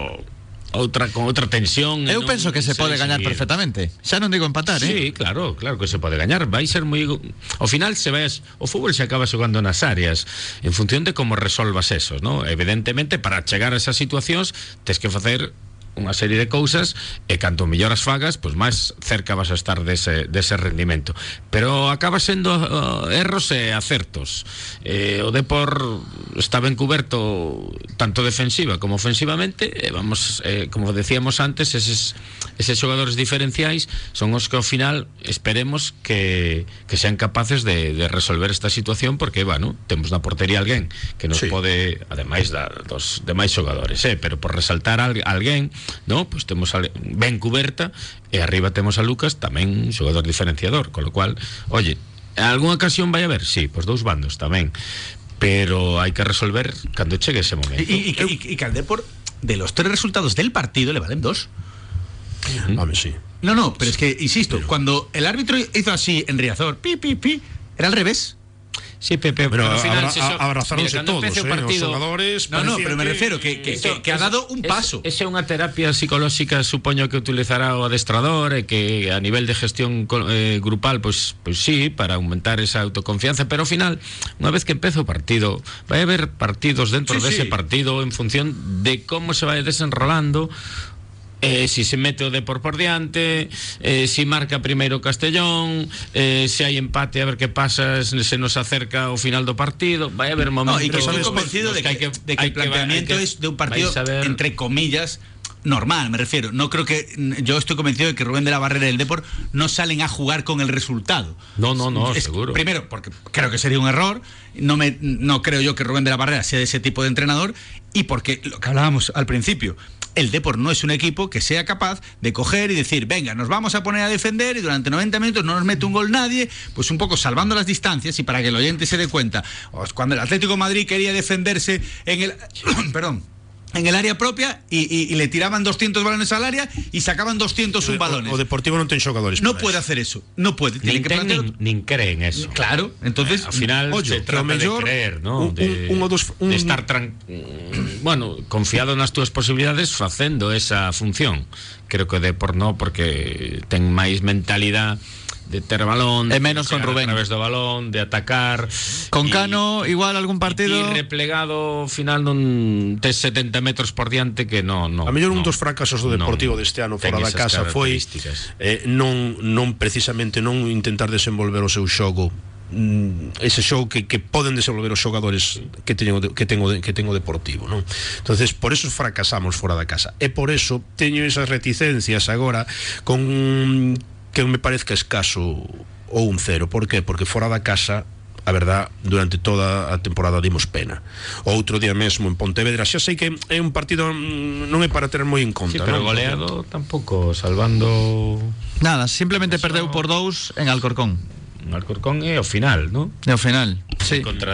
con outra tensión.
Eu penso que se pode gañar perfectamente. Xa non digo empatar,
Sí, claro que se pode gañar. Vai ser moi... Ao final o fútbol se acaba xogando nas áreas en función de como resolvas eso, ¿no? Evidentemente, para chegar a esas situacións tes que facer unha serie de cousas e canto mellor as fagas, pois máis cerca vas a estar dese rendimento. Pero acaba sendo erros e acertos. O Depor está ben cuberto tanto defensiva como ofensivamente, vamos, como decíamos antes, eses xogadores diferenciais son os que ao final esperemos que sean capaces de resolver esta situación, porque, bueno, temos na portería alguén que nos pode, ademais dos demais xogadores, pero por resaltar alguén, no, pues temos ben cuberta, e arriba temos a Lucas, tamén xogador diferenciador, con lo cual, oye, algunha ocasión vai haber, sí, pues 2 bandos tamén, pero hai que resolver cando chegue ese momento.
Y que al Depor, de los 3 resultados del partido, le valen 2.
Sí.
No, pero es que, insisto, cuando el árbitro hizo así en Riazor, era al revés.
Sí, Pepe,
pero
al final
abrazáronse todos,
os
xogadores.
No, pero me refiero que ha dado un paso.
Esa é unha terapia psicolóxica, supoño que utilizará o adestrador, e que a nivel de gestión grupal, pues sí, para aumentar esa autoconfianza, pero ao final, unha vez que empeza o partido, vai haber partidos dentro dese partido en función de como se vai desenrolando. Si se mete o Depor por diante, si marca primeiro Castellón, se hai empate, a ver que pasa, se nos acerca o final do partido. Vai haber momentos...
y que estoy convencido de que el planteamiento es de un partido, entre comillas, normal, me refiero. No creo que... Yo estoy convencido de que Rubén de la Barrera y el Depor no salen a jugar con el resultado.
No, seguro.
Primero, porque creo que sería un error. No creo yo que Rubén de la Barrera sea de ese tipo de entrenador. y porque lo que hablábamos al principio, el Depor no es un equipo que sea capaz de coger y decir, venga, nos vamos a poner a defender y durante 90 minutos no nos mete un gol nadie, pues un poco salvando las distancias. Y para que el oyente se dé cuenta, cuando el Atlético de Madrid quería defenderse en el en el área propia y le tiraban 200 balones al área y sacaban 201 balones.
O Deportivo non ten xogadores.
No puede hacer eso, no puede.
Nin creen eso.
Claro, entonces
al final se trata de creer, ¿no? De estar bueno, confiado nas túas posibilidades facendo esa función. Creo que Depor no, porque ten máis mentalidad de ter balón,
e menos con Rubén
a través do balón, de atacar.
Con Cano igual algún partido
e replegado, ao final non tes 70 metros por diante que no.
A mellor un dos fracasos do Deportivo deste ano fora da casa foi non precisamente non intentar desenvolver o seu xogo, ese xogo que poden desenvolver os xogadores que teño Deportivo, non? Entonces por eso fracasamos fora da casa, e por eso teño esas reticencias agora con que me parezca escaso o un 0. Por qué? Porque fora da casa, a verdad, durante toda a temporada dimos pena. Outro día mesmo en Pontevedra, xa sei que é un partido non é para ter moi en conta,
sí, pero
non?
Goleado tampouco, salvando
nada, simplemente perdeu por 2 en Alcorcón.
Alcorcón é o final, ¿no?
É o final, sí.
Contra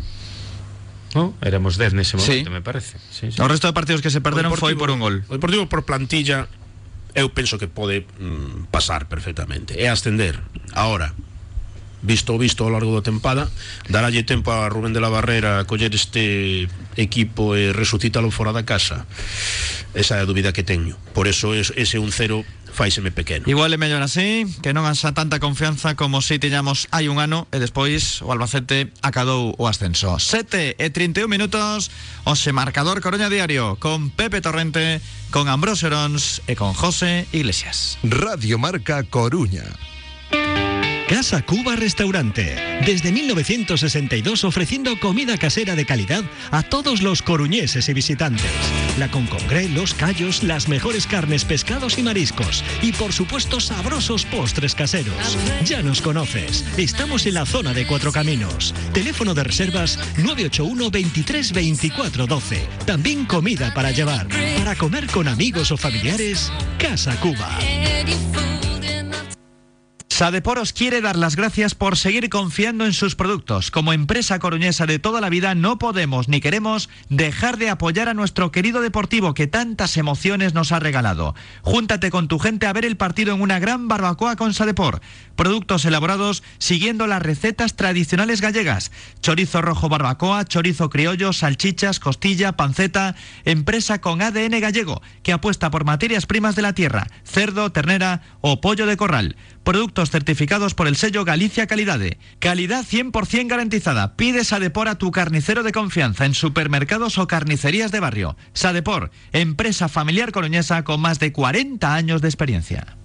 10. ¿No? Éramos 10 nese momento, sí. Me parece. Sí.
O resto de partidos que se perderon foi por un gol.
O Deportivo por plantilla eu penso que pode pasar perfectamente e ascender. Ahora, visto ao largo da tempada, daralle tempo a Rubén de la Barrera a coller este equipo e resucítalo fora da casa. Esa é a dúbida que teño. Por eso ese 1-0 faiseme pequeno.
Igual é mellor así, que non haxa tanta confianza como si tiñamos hai un ano e despois o Albacete acadou o ascenso. 7:31 minutos, hoxe marcador Coruña Diario con Pepe Torrente, con Ambrosio Orons e con José Iglesias.
Radio Marca Coruña.
Casa Cuba Restaurante. Desde 1962 ofreciendo comida casera de calidad a todos los coruñeses y visitantes. La concongre, los callos, las mejores carnes, pescados y mariscos. Y por supuesto sabrosos postres caseros. Ya nos conoces. Estamos en la zona de Cuatro Caminos. Teléfono de reservas 981 23 24 12. También comida para llevar. Para comer con amigos o familiares, Casa Cuba.
Sadepor os quiere dar las gracias por seguir confiando en sus productos. Como empresa coruñesa de toda la vida no podemos ni queremos dejar de apoyar a nuestro querido Deportivo que tantas emociones nos ha regalado. Júntate con tu gente a ver el partido en una gran barbacoa con Sadepor. Productos elaborados siguiendo las recetas tradicionales gallegas. Chorizo rojo barbacoa, chorizo criollo, salchichas, costilla, panceta. Empresa con ADN gallego que apuesta por materias primas de la tierra, cerdo, ternera o pollo de corral. Productos certificados por el sello Galicia Calidade. Calidad 100% garantizada. Pide Sadepor a tu carnicero de confianza en supermercados o carnicerías de barrio. Sadepor, empresa familiar coruñesa con más de 40 años de experiencia.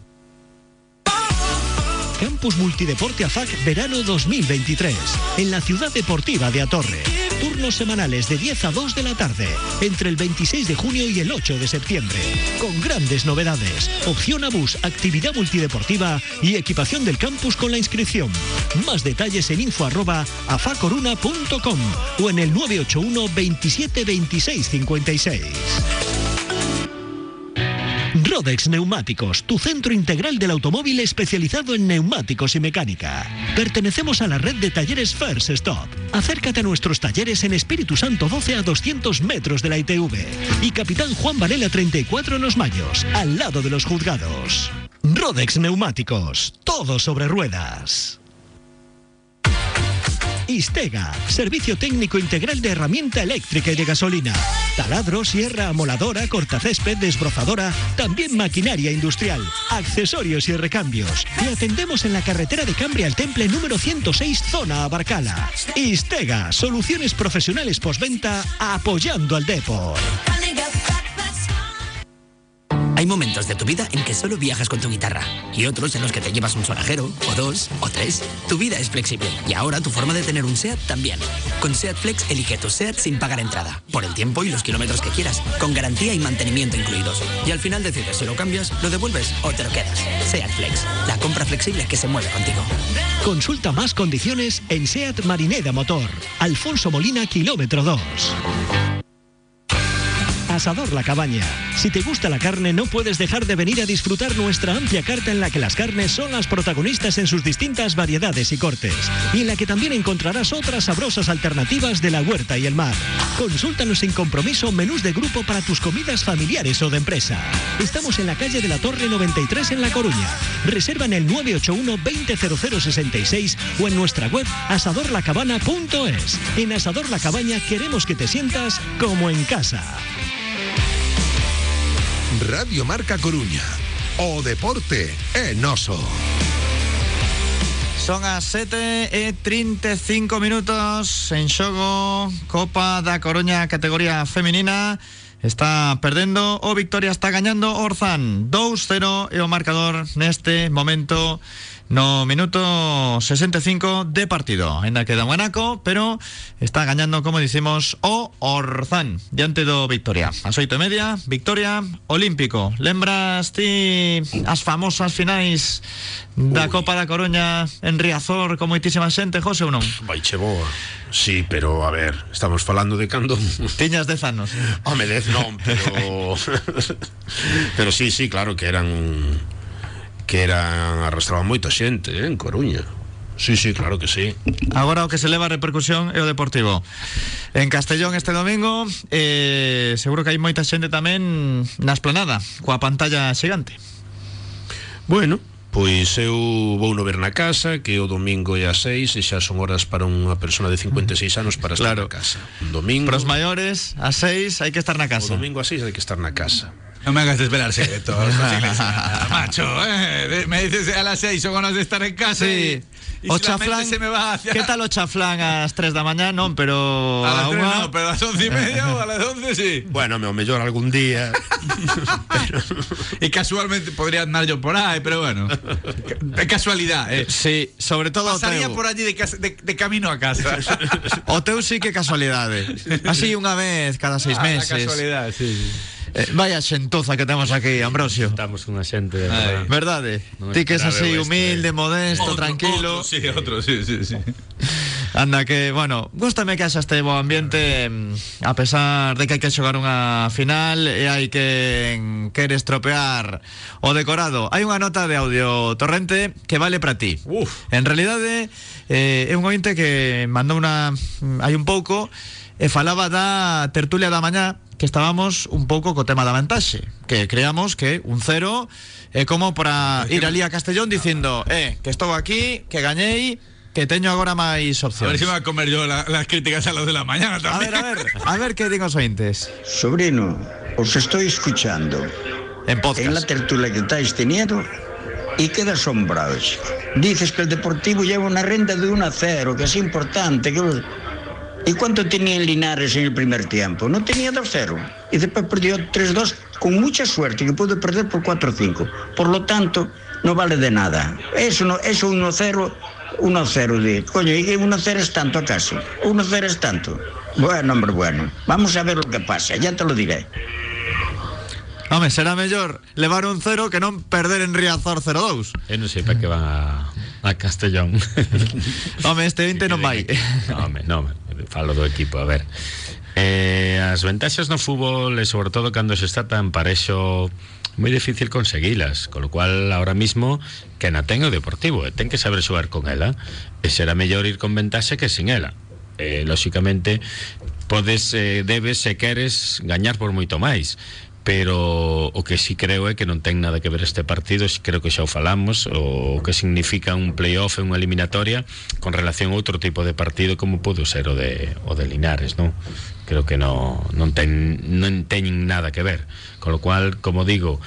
Campus Multideporte AFAC Verano 2023, en la ciudad deportiva de Atorre. Turnos semanales de 10 a 2 de la tarde, entre el 26 de junio y el 8 de septiembre. Con grandes novedades, opción a bus, actividad multideportiva y equipación del campus con la inscripción. Más detalles en info@afacoruna.com o en el 981 27 26 56. Rodex Neumáticos, tu centro integral del automóvil especializado en neumáticos y mecánica. Pertenecemos a la red de talleres First Stop. Acércate a nuestros talleres en Espíritu Santo 12 a 200 metros de la ITV y Capitán Juan Varela 34 en Los Mayos, al lado de los juzgados. Rodex Neumáticos, todo sobre ruedas. Istega, servicio técnico integral de herramienta eléctrica y de gasolina. Taladro, sierra, amoladora, cortacésped, desbrozadora, también maquinaria industrial, accesorios y recambios. Y atendemos en la carretera de Cambria al Temple número 106, zona Abarcala. Istega, soluciones profesionales postventa apoyando al Depor.
Hay momentos de tu vida en que solo viajas con tu guitarra y otros en los que te llevas un sonajero, o dos, o tres. Tu vida es flexible y ahora tu forma de tener un SEAT también. Con SEAT Flex elige tu SEAT sin pagar entrada, por el tiempo y los kilómetros que quieras, con garantía y mantenimiento incluidos. Y al final decides si lo cambias, lo devuelves o te lo quedas. SEAT Flex, la compra flexible que se mueve contigo.
Consulta más condiciones en SEAT Marineda Motor. Alfonso Molina, kilómetro 2. Asador La Cabaña. Si te gusta la carne, no puedes dejar de venir a disfrutar nuestra amplia carta en la que las carnes son las protagonistas en sus distintas variedades y cortes, y en la que también encontrarás otras sabrosas alternativas de la huerta y el mar. Consúltanos sin compromiso menús de grupo para tus comidas familiares o de empresa. Estamos en la calle de la Torre 93 en La Coruña. Reserva en el 981 200066 o en nuestra web asadorlacabana.es. En Asador La Cabaña queremos que te sientas como en casa.
Radio Marca Coruña. O deporte é noso.
Son as 7:35 minutos en xogo Copa da Coruña categoría feminina. Está perdendo o Victoria, está gañando Orzán 2-0 e o marcador neste momento no minuto 65 de partido. Ainda queda un anaco, pero está gañando, como dicimos, o Orzán diante do Victoria. As 8:30, Victoria Olímpico. Lembras ti as famosas finais da Copa da Coruña en Riazor con moitísima xente, José, ou non?
Vai che boa. Sí, pero a ver, estamos falando de cando
tiñas 10 anos.
Home, 10 non, pero pero sí, claro que eran arrastraban moita xente, en Coruña. Sí, claro que sí.
Agora o que se leva a repercusión é o Deportivo en Castellón este domingo. Seguro que hai moita xente tamén na esplanada coa pantalla xigante.
Bueno, pois eu vou no ver na casa, que o domingo é ás 6 e xa son horas para unha persona de 56 anos para estar na casa. Un domingo.
Para os maiores, ás 6 hai que estar na casa.
O domingo ás 6 hai que estar na casa.
No me hagas desvelar secretos, macho, me dices a las 6 son ganas de estar en casa.
Sí.
Y
o
si
chaflán,
se me va hacia...
¿Qué tal o chaflán a las 3 da mañá? Non, pero
a las 3 no, pero a las 11:30 o a las 11 sí.
Bueno, o mellor algún día.
Pero... Y casualmente podría andar yo por ahí, pero bueno, de casualidad,
Sí, sobre todo
pasaría por allí de camino a casa.
O teu sí que casualidade. Así unha vez cada 6 meses.
La casualidad, sí.
Vaya xentoza que temos aquí, Ambrosio.
Estamos unha xente,
verdade? Ti que es así humilde, modesto, tranquilo.
Otro, sí.
Anda que, bueno, gústame que haxa este bo ambiente, a pesar de que hai que xogar unha final e hai que querer estropear o decorado. Hai unha nota de audio torrente que vale para ti. En realidade é un ointe que mandou hai un pouco e falaba da tertulia da mañá, que estábamos un pouco co tema da vantaxe, que creamos que un 0 é como para ir ali a Castellón dicindo que estou aquí, que gañei, que teño agora máis opcións.
A ver si me va a comer yo las críticas a las de la mañana también.
A ver que digo os ointes.
Sobrino, os estoy escuchando
en podcast,
en la tertulia que estáis teniendo y queda asombrados. Dices que el Deportivo lleva una renta de 1-0, que es importante, que... ¿Y cuánto tenía en Linares en el primer tiempo? No tenía 2-0. Y después perdió 3-2 con mucha suerte, que pudo perder por 4-5. Por lo tanto, no vale de nada. Eso 1-0, de... Coño, ¿y 1-0 es tanto acaso? 1-0 es tanto. Bueno, hombre, bueno. Vamos a ver lo que pasa, ya te lo diré.
Home, será mellor levar un 0 que non perder en Riazor 0-2.
Eu non sei para que van a Castellón.
Home, este 20 non vai.
Non, falo do equipo, a ver. As ventaxas no fútbol, e sobre todo cando se está tan parexo, moi difícil conseguilas, con lo cual ahora mismo que na ten o Deportivo, ten que saber xogar con ela, e será mellor ir con ventaxe que sin ela. Lóxicamente debes, se queres, gañar por moito máis, pero o que sí creo é que non ten nada que ver este partido, creo que xa o falamos, o que significa un playoff e unha eliminatoria con relación a outro tipo de partido como pudo ser o de Linares, non? Creo que non teñen nada que ver, con lo cual, como digo,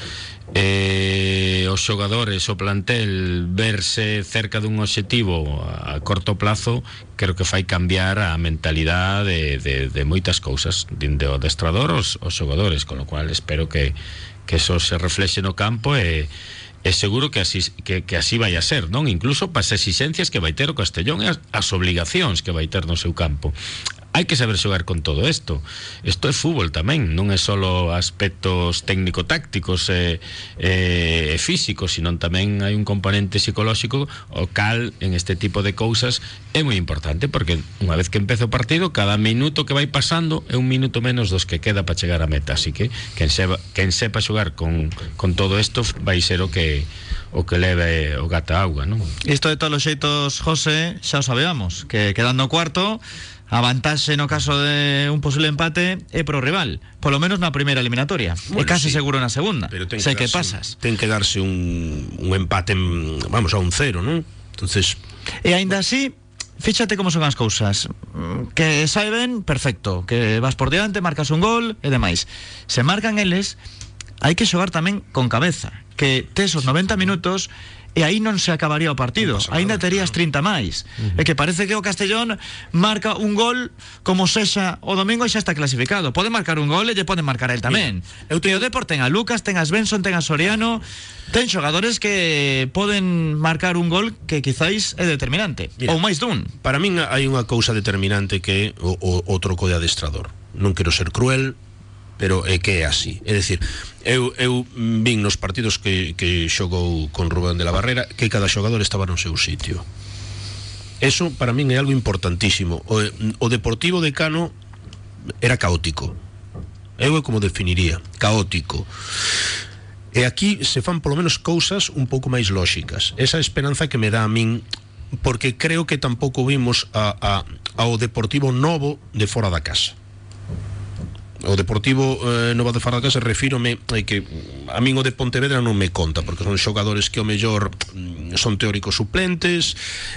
os xogadores, o plantel, verse cerca dun obxectivo a corto plazo, creo que fai cambiar a mentalidade de moitas cousas, dende o adestrador os xogadores, con lo cual espero que eso se reflexe no campo e seguro que así vai a ser, non? Incluso para as exixencias que vai ter o Castellón e as obligacións que vai ter no seu campo. hai que saber xogar con todo isto é fútbol tamén, non é só aspectos técnico-tácticos e físicos, sino tamén hai un componente psicolóxico o cal en este tipo de cousas é moi importante, porque unha vez que empeza o partido, cada minuto que vai pasando é un minuto menos dos que queda para chegar a meta, así que quen sepa xogar con todo isto vai ser o que leve o gato a auga, non?
Isto de todos os xeitos, José, xa o sabíamos, que quedando cuarto, a vantaxe no caso de un posible empate é pro rival, polo menos na primeira eliminatoria, e case seguro na segunda, sei que pasas.
Ten que darse un empate, vamos, a un 0, non? Entonces,
e aínda así, fíxate como son as cousas, que sai ben, perfecto, que vas por diante, marcas un gol e demais. Se marcan eles, hai que xogar tamén con cabeza, que tes os 90 minutos e aí non se acabaría o partido, aínda terías 30 máis. É que parece que o Castellón marca un gol como sexa o domingo e xa está clasificado. Pode marcar un gol e lle pode marcar el tamén. E o Depor ten a Lucas, ten a Svensson, ten a Soriano, ten xogadores que poden marcar un gol que quizáis é determinante. Mira, ou máis dun.
Para min hai unha cousa determinante que é o troco de adestrador. Non quero ser cruel, pero é que é así. É dicir, eu vin nos partidos que xogou con Rubén de la Barrera que cada xogador estaba no seu sitio. Eso para min é algo importantísimo. O Deportivo de Cano era caótico. Eu é como definiría, caótico. E aquí se fan polo menos cousas un pouco máis lóxicas. Esa esperanza que me dá a min, porque creo que tampouco vimos ao Deportivo novo de fora da casa. O Deportivo Nova de fora da casa, refírome que a min o de Pontevedra non me conta, porque son xogadores que ao mellor son teóricos suplentes,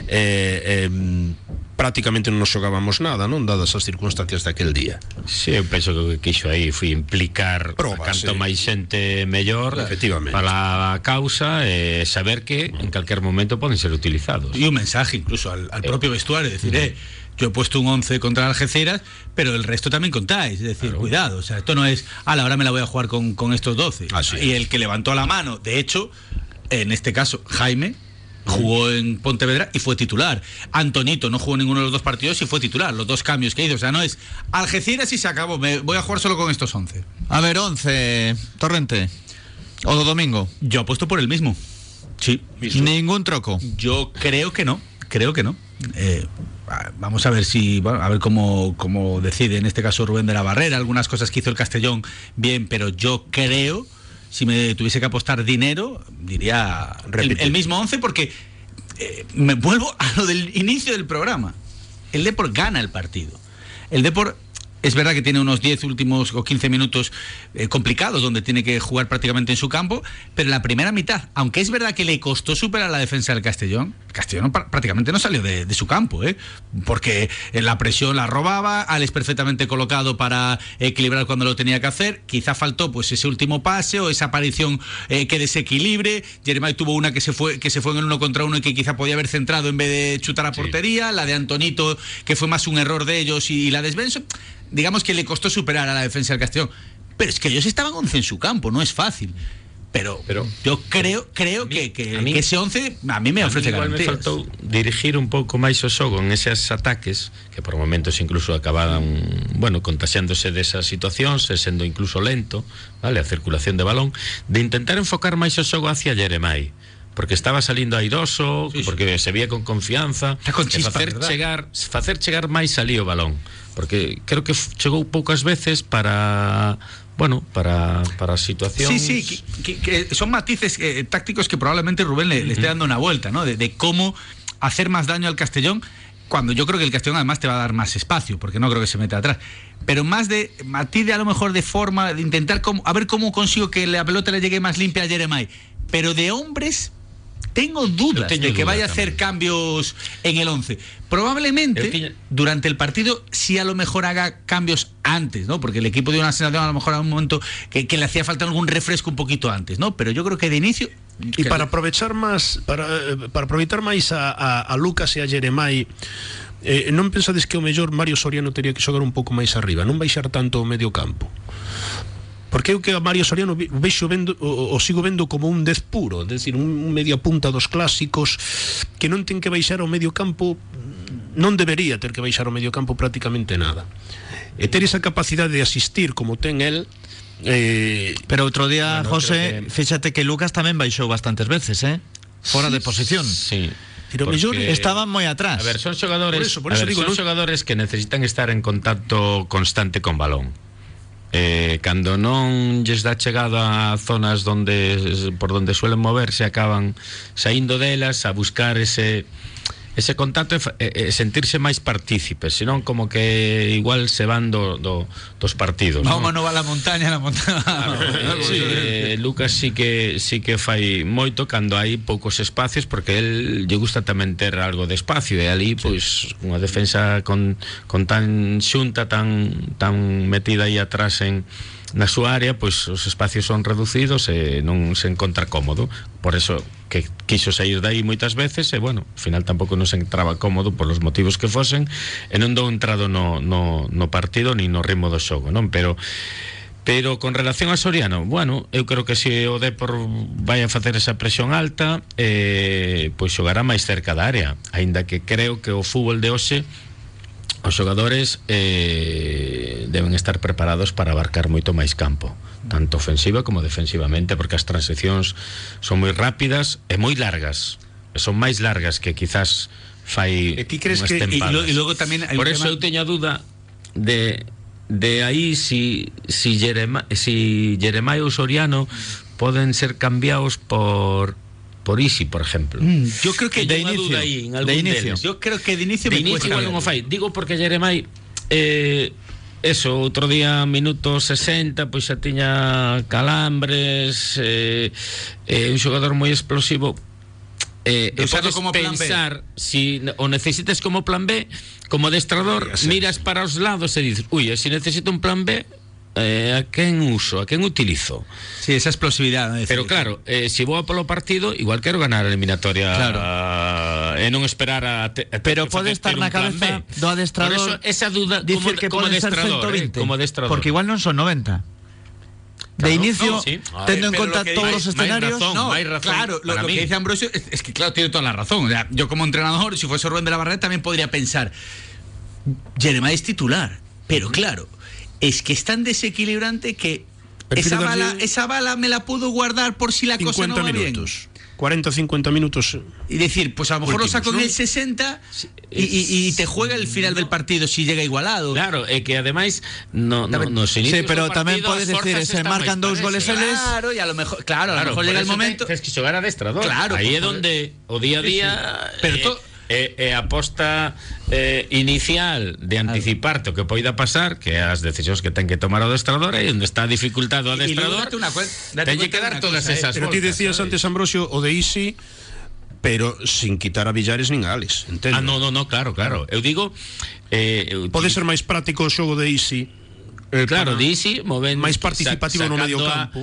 prácticamente non nos xogábamos nada, non, dadas as circunstancias daquel día.
Si, eu penso que o que quixo aí foi implicar canto máis xente mellor para a causa e saber que en calquer momento poden ser utilizados.
E un mensaje incluso al propio vestuario, decir, yo he puesto un 11 contra Algeciras, pero el resto también contáis, es decir, cuidado, o sea, esto no es, ahora me la voy a jugar con estos 12. Y el que levantó la mano, de hecho, en este caso, Jaime, jugó en Pontevedra y fue titular. Antonito no jugó ninguno de los dos partidos y fue titular, los dos cambios que hizo, o sea, no es Algeciras y se acabó, me voy a jugar solo con estos 11.
A ver, 11, Torrente, o domingo.
Yo apuesto por el mismo. Sí.
Ningún troco.
Yo creo que no. Vamos a ver cómo decide en este caso Rubén de la Barrera. Algunas cosas que hizo el Castellón bien, pero yo creo, si me tuviese que apostar dinero, diría el mismo 11, porque me vuelvo a lo del inicio del programa. El Depor gana el partido. El Depor es verdad que tiene unos 10 últimos o 15 minutos complicados, donde tiene que jugar prácticamente en su campo, pero en la primera mitad, aunque es verdad que le costó superar la defensa del Castellón, prácticamente no salió de su campo, porque la presión la robaba, Alex perfectamente colocado para equilibrar cuando lo tenía que hacer, quizá faltó pues ese último pase o esa aparición que desequilibre. Jeremai tuvo una que se fue en el 1 contra 1 y que quizá podía haber centrado en vez de chutar a portería, la de Antonito, que fue más un error de ellos, y la de Svensson, digamos que le costó superar a la defensa del Castellón, pero es que ellos estaban 11 en su campo, no es fácil. Pero yo creo que ese 11 a mí me ofrece garantías.
Me faltou dirigir un pouco máis o xogo en eses ataques que por momentos incluso acababan, contaxiándose desas situacións, sendo incluso lento, vale, a circulación de balón, de intentar enfocar máis o xogo hacia Jeremai, porque estaba salindo airoso, porque se veía con confianza, facer chegar máis alí o balón, porque creo que chegou poucas veces para situacións.
Sí, que son matices tácticos que probablemente Rubén le esté dando una vuelta, ¿no? De cómo hacer más daño al Castellón, cuando yo creo que el Castellón además te va a dar más espacio, porque no creo que se meta atrás, pero más de matiz, de a lo mejor de forma de intentar a ver cómo consigo que la pelota le llegue más limpia a Jeremai, pero de hombres tengo dudas de que vaya a hacer cambios en el 11. Probablemente durante el partido sí a lo mejor haga cambios antes, ¿no? Porque el equipo dio una sensación a lo mejor a un momento que le hacía falta algún refresco un poquito antes, ¿no? Pero yo creo que de inicio...
Y para aprovechar máis a Lucas e a Jeremai, non pensades que o mellor Mario Soriano teria que xogar un pouco máis arriba, non baixar tanto o medio campo? Porque eu que a Mario Soriano o sigo vendo como un 10 puro, é dicir, un media punta dos clásicos que non ten que baixar ao medio campo non debería ter que baixar o mediocampo prácticamente nada. E ter esa capacidade de asistir como ten el.
Pero outro día, bueno, José, fíxate que Lucas tamén baixou bastantes veces, fora de posición.
Sí.
Porque estaban moi atrás.
A ver, son xogadores,
por eso digo,
son xogadores que necesitan estar en contacto constante con balón. Cando non lles dá chegada a zonas por donde suelen moverse, acaban saindo delas a buscar ese contacto e sentirse máis partícipes, senón como que igual se van dos partidos.
Vamos, non va a la montaña.
Lucas sí que fai moito cando hai poucos espacios, porque el lle gusta tamén ter algo de espacio, e ali pois unha defensa con tan xunta, tan metida aí atrás na súa área, pois os espacios son reducidos e non se encontra cómodo. Por eso que quiso sair dai moitas veces e, bueno, ao final tampouco non se entraba cómodo por los motivos que fosen, e non dou entrado no partido ni no ritmo do xogo, non? Pero con relación a Soriano, bueno, eu creo que se o Depor vai a facer esa presión alta, pois xogará máis cerca da área, aínda que creo que o fútbol de hoxe os xogadores deben estar preparados para abarcar moito máis campo, tanto ofensiva como defensivamente, porque as transicións son moi rápidas e moi largas, son máis largas que quizás fai unhas tempadas.
E logo tamén hai
por eso eu teño a duda de aí si Jeremai ou Soriano poden ser cambiados por Isi, por ejemplo.
Yo creo que
de inicio,
yo creo que de inicio
igual non o fai. Digo porque Jeremai eso, outro día minuto 60 pois xa tiña calambres, un xogador moi explosivo, podes
como
pensar si o necesites como plan B, como adestrador miras para os lados e dices, se necesito un plan B, a quen uso, a quen utilizo.
Sí, esa explosividade, ¿no?
Pero claro, se vou a polo partido, igual quero ganar a eliminatoria,
claro.
E non esperar a
pero pode estar na cabeza do adestrador.
Por eso esa duda
dicir que
como
pode ser 120,
como adestrador.
porque igual non son 90. De inicio, teniendo en cuenta todos los escenarios.
Claro, lo que dice Ambrosio es que, claro, tiene toda la razón. O sea, yo como entrenador, si fuese Rubén de la Barrera, también podría pensar, Jeremai es titular, pero claro, es que es tan desequilibrante que esa bala me la puedo guardar por si la cosa no va
minutos.
bien.
40-50 minutos.
Y decir, pues a lo mejor lo saco en el 60 y te juega el final del partido si llega igualado.
Claro, que además no se inicia.
Sí, pero tamén podes decir, se marcan dous goles eles.
Claro, y a lo mejor, a lo mejor llega el momento.
Es que xogar adestrador. Claro, aí é donde o día a día.
Pero
a aposta inicial de anticiparte o que poida pasar, que as decisións que ten que tomar o adestrador, e onde está a dificultade o adestrador, ten que dar todas esas
voltas. Pero ti decías antes, Ambrosio, o de Isi, pero sin quitar a Villares nin a Alex, entendo.
No, claro. Eu digo,
pode ser máis práctico o xogo de Isi.
Claro, Isi movendo
máis participativo no medio campo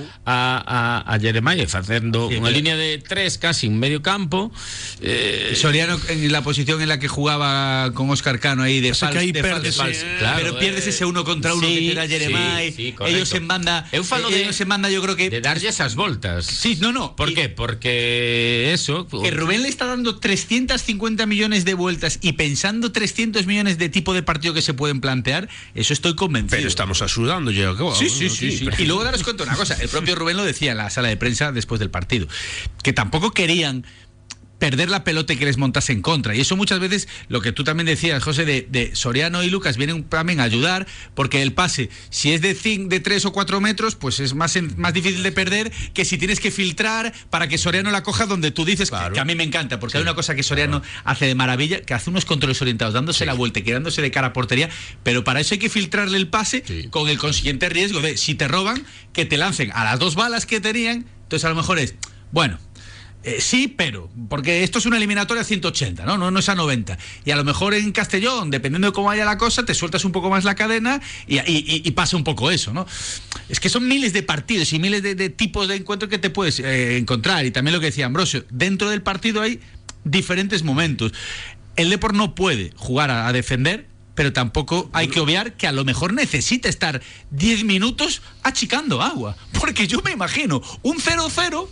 a Jeremai facendo unha línea de 3 casi en medio campo,
Soriano en la posición en la que jugaba con Óscar Cano ahí de falso, claro, pero pierdes ese uno contra uno que te da Jeremai, ellos en banda, yo creo que
de darlle esas voltas.
Sí, no.
¿Por qué? Porque eso,
que Rubén le está dando 350 millones de vueltas y pensando 300 millones de tipo de partido que se pueden plantear, eso estoy convencido.
Pero estamos ayudando ya.
Sí. Y luego daros cuenta una cosa, el propio Rubén lo decía en la sala de prensa después del partido, que tampoco querían perder la pelota y que les montase en contra, y eso muchas veces, lo que tú también decías, José, de Soriano y Lucas vienen también a ayudar, porque el pase, si es de 3 o 4 metros, pues es más difícil de perder que si tienes que filtrar para que Soriano la coja donde tú dices, claro, que a mí me encanta, porque hay una cosa que Soriano hace de maravilla, que hace unos controles orientados, dándose la vuelta y quedándose de cara a portería, pero para eso hay que filtrarle el pase con el consiguiente riesgo de, si te roban, que te lancen a las 2 balas que tenían. Entonces a lo mejor es, bueno, sí, pero porque esto es una eliminatoria a 180, no es a 90, y a lo mejor en Castellón, dependiendo de cómo vaya la cosa, te sueltas un poco más la cadena y pasa un poco eso, ¿no? Es que son miles de partidos y miles de tipos de encuentros que te puedes encontrar, y también lo que decía Ambrosio, dentro del partido hay diferentes momentos. El Depor no puede jugar a defender, pero tampoco hay que obviar que a lo mejor necesita estar 10 minutos achicando agua, porque yo me imagino un 0-0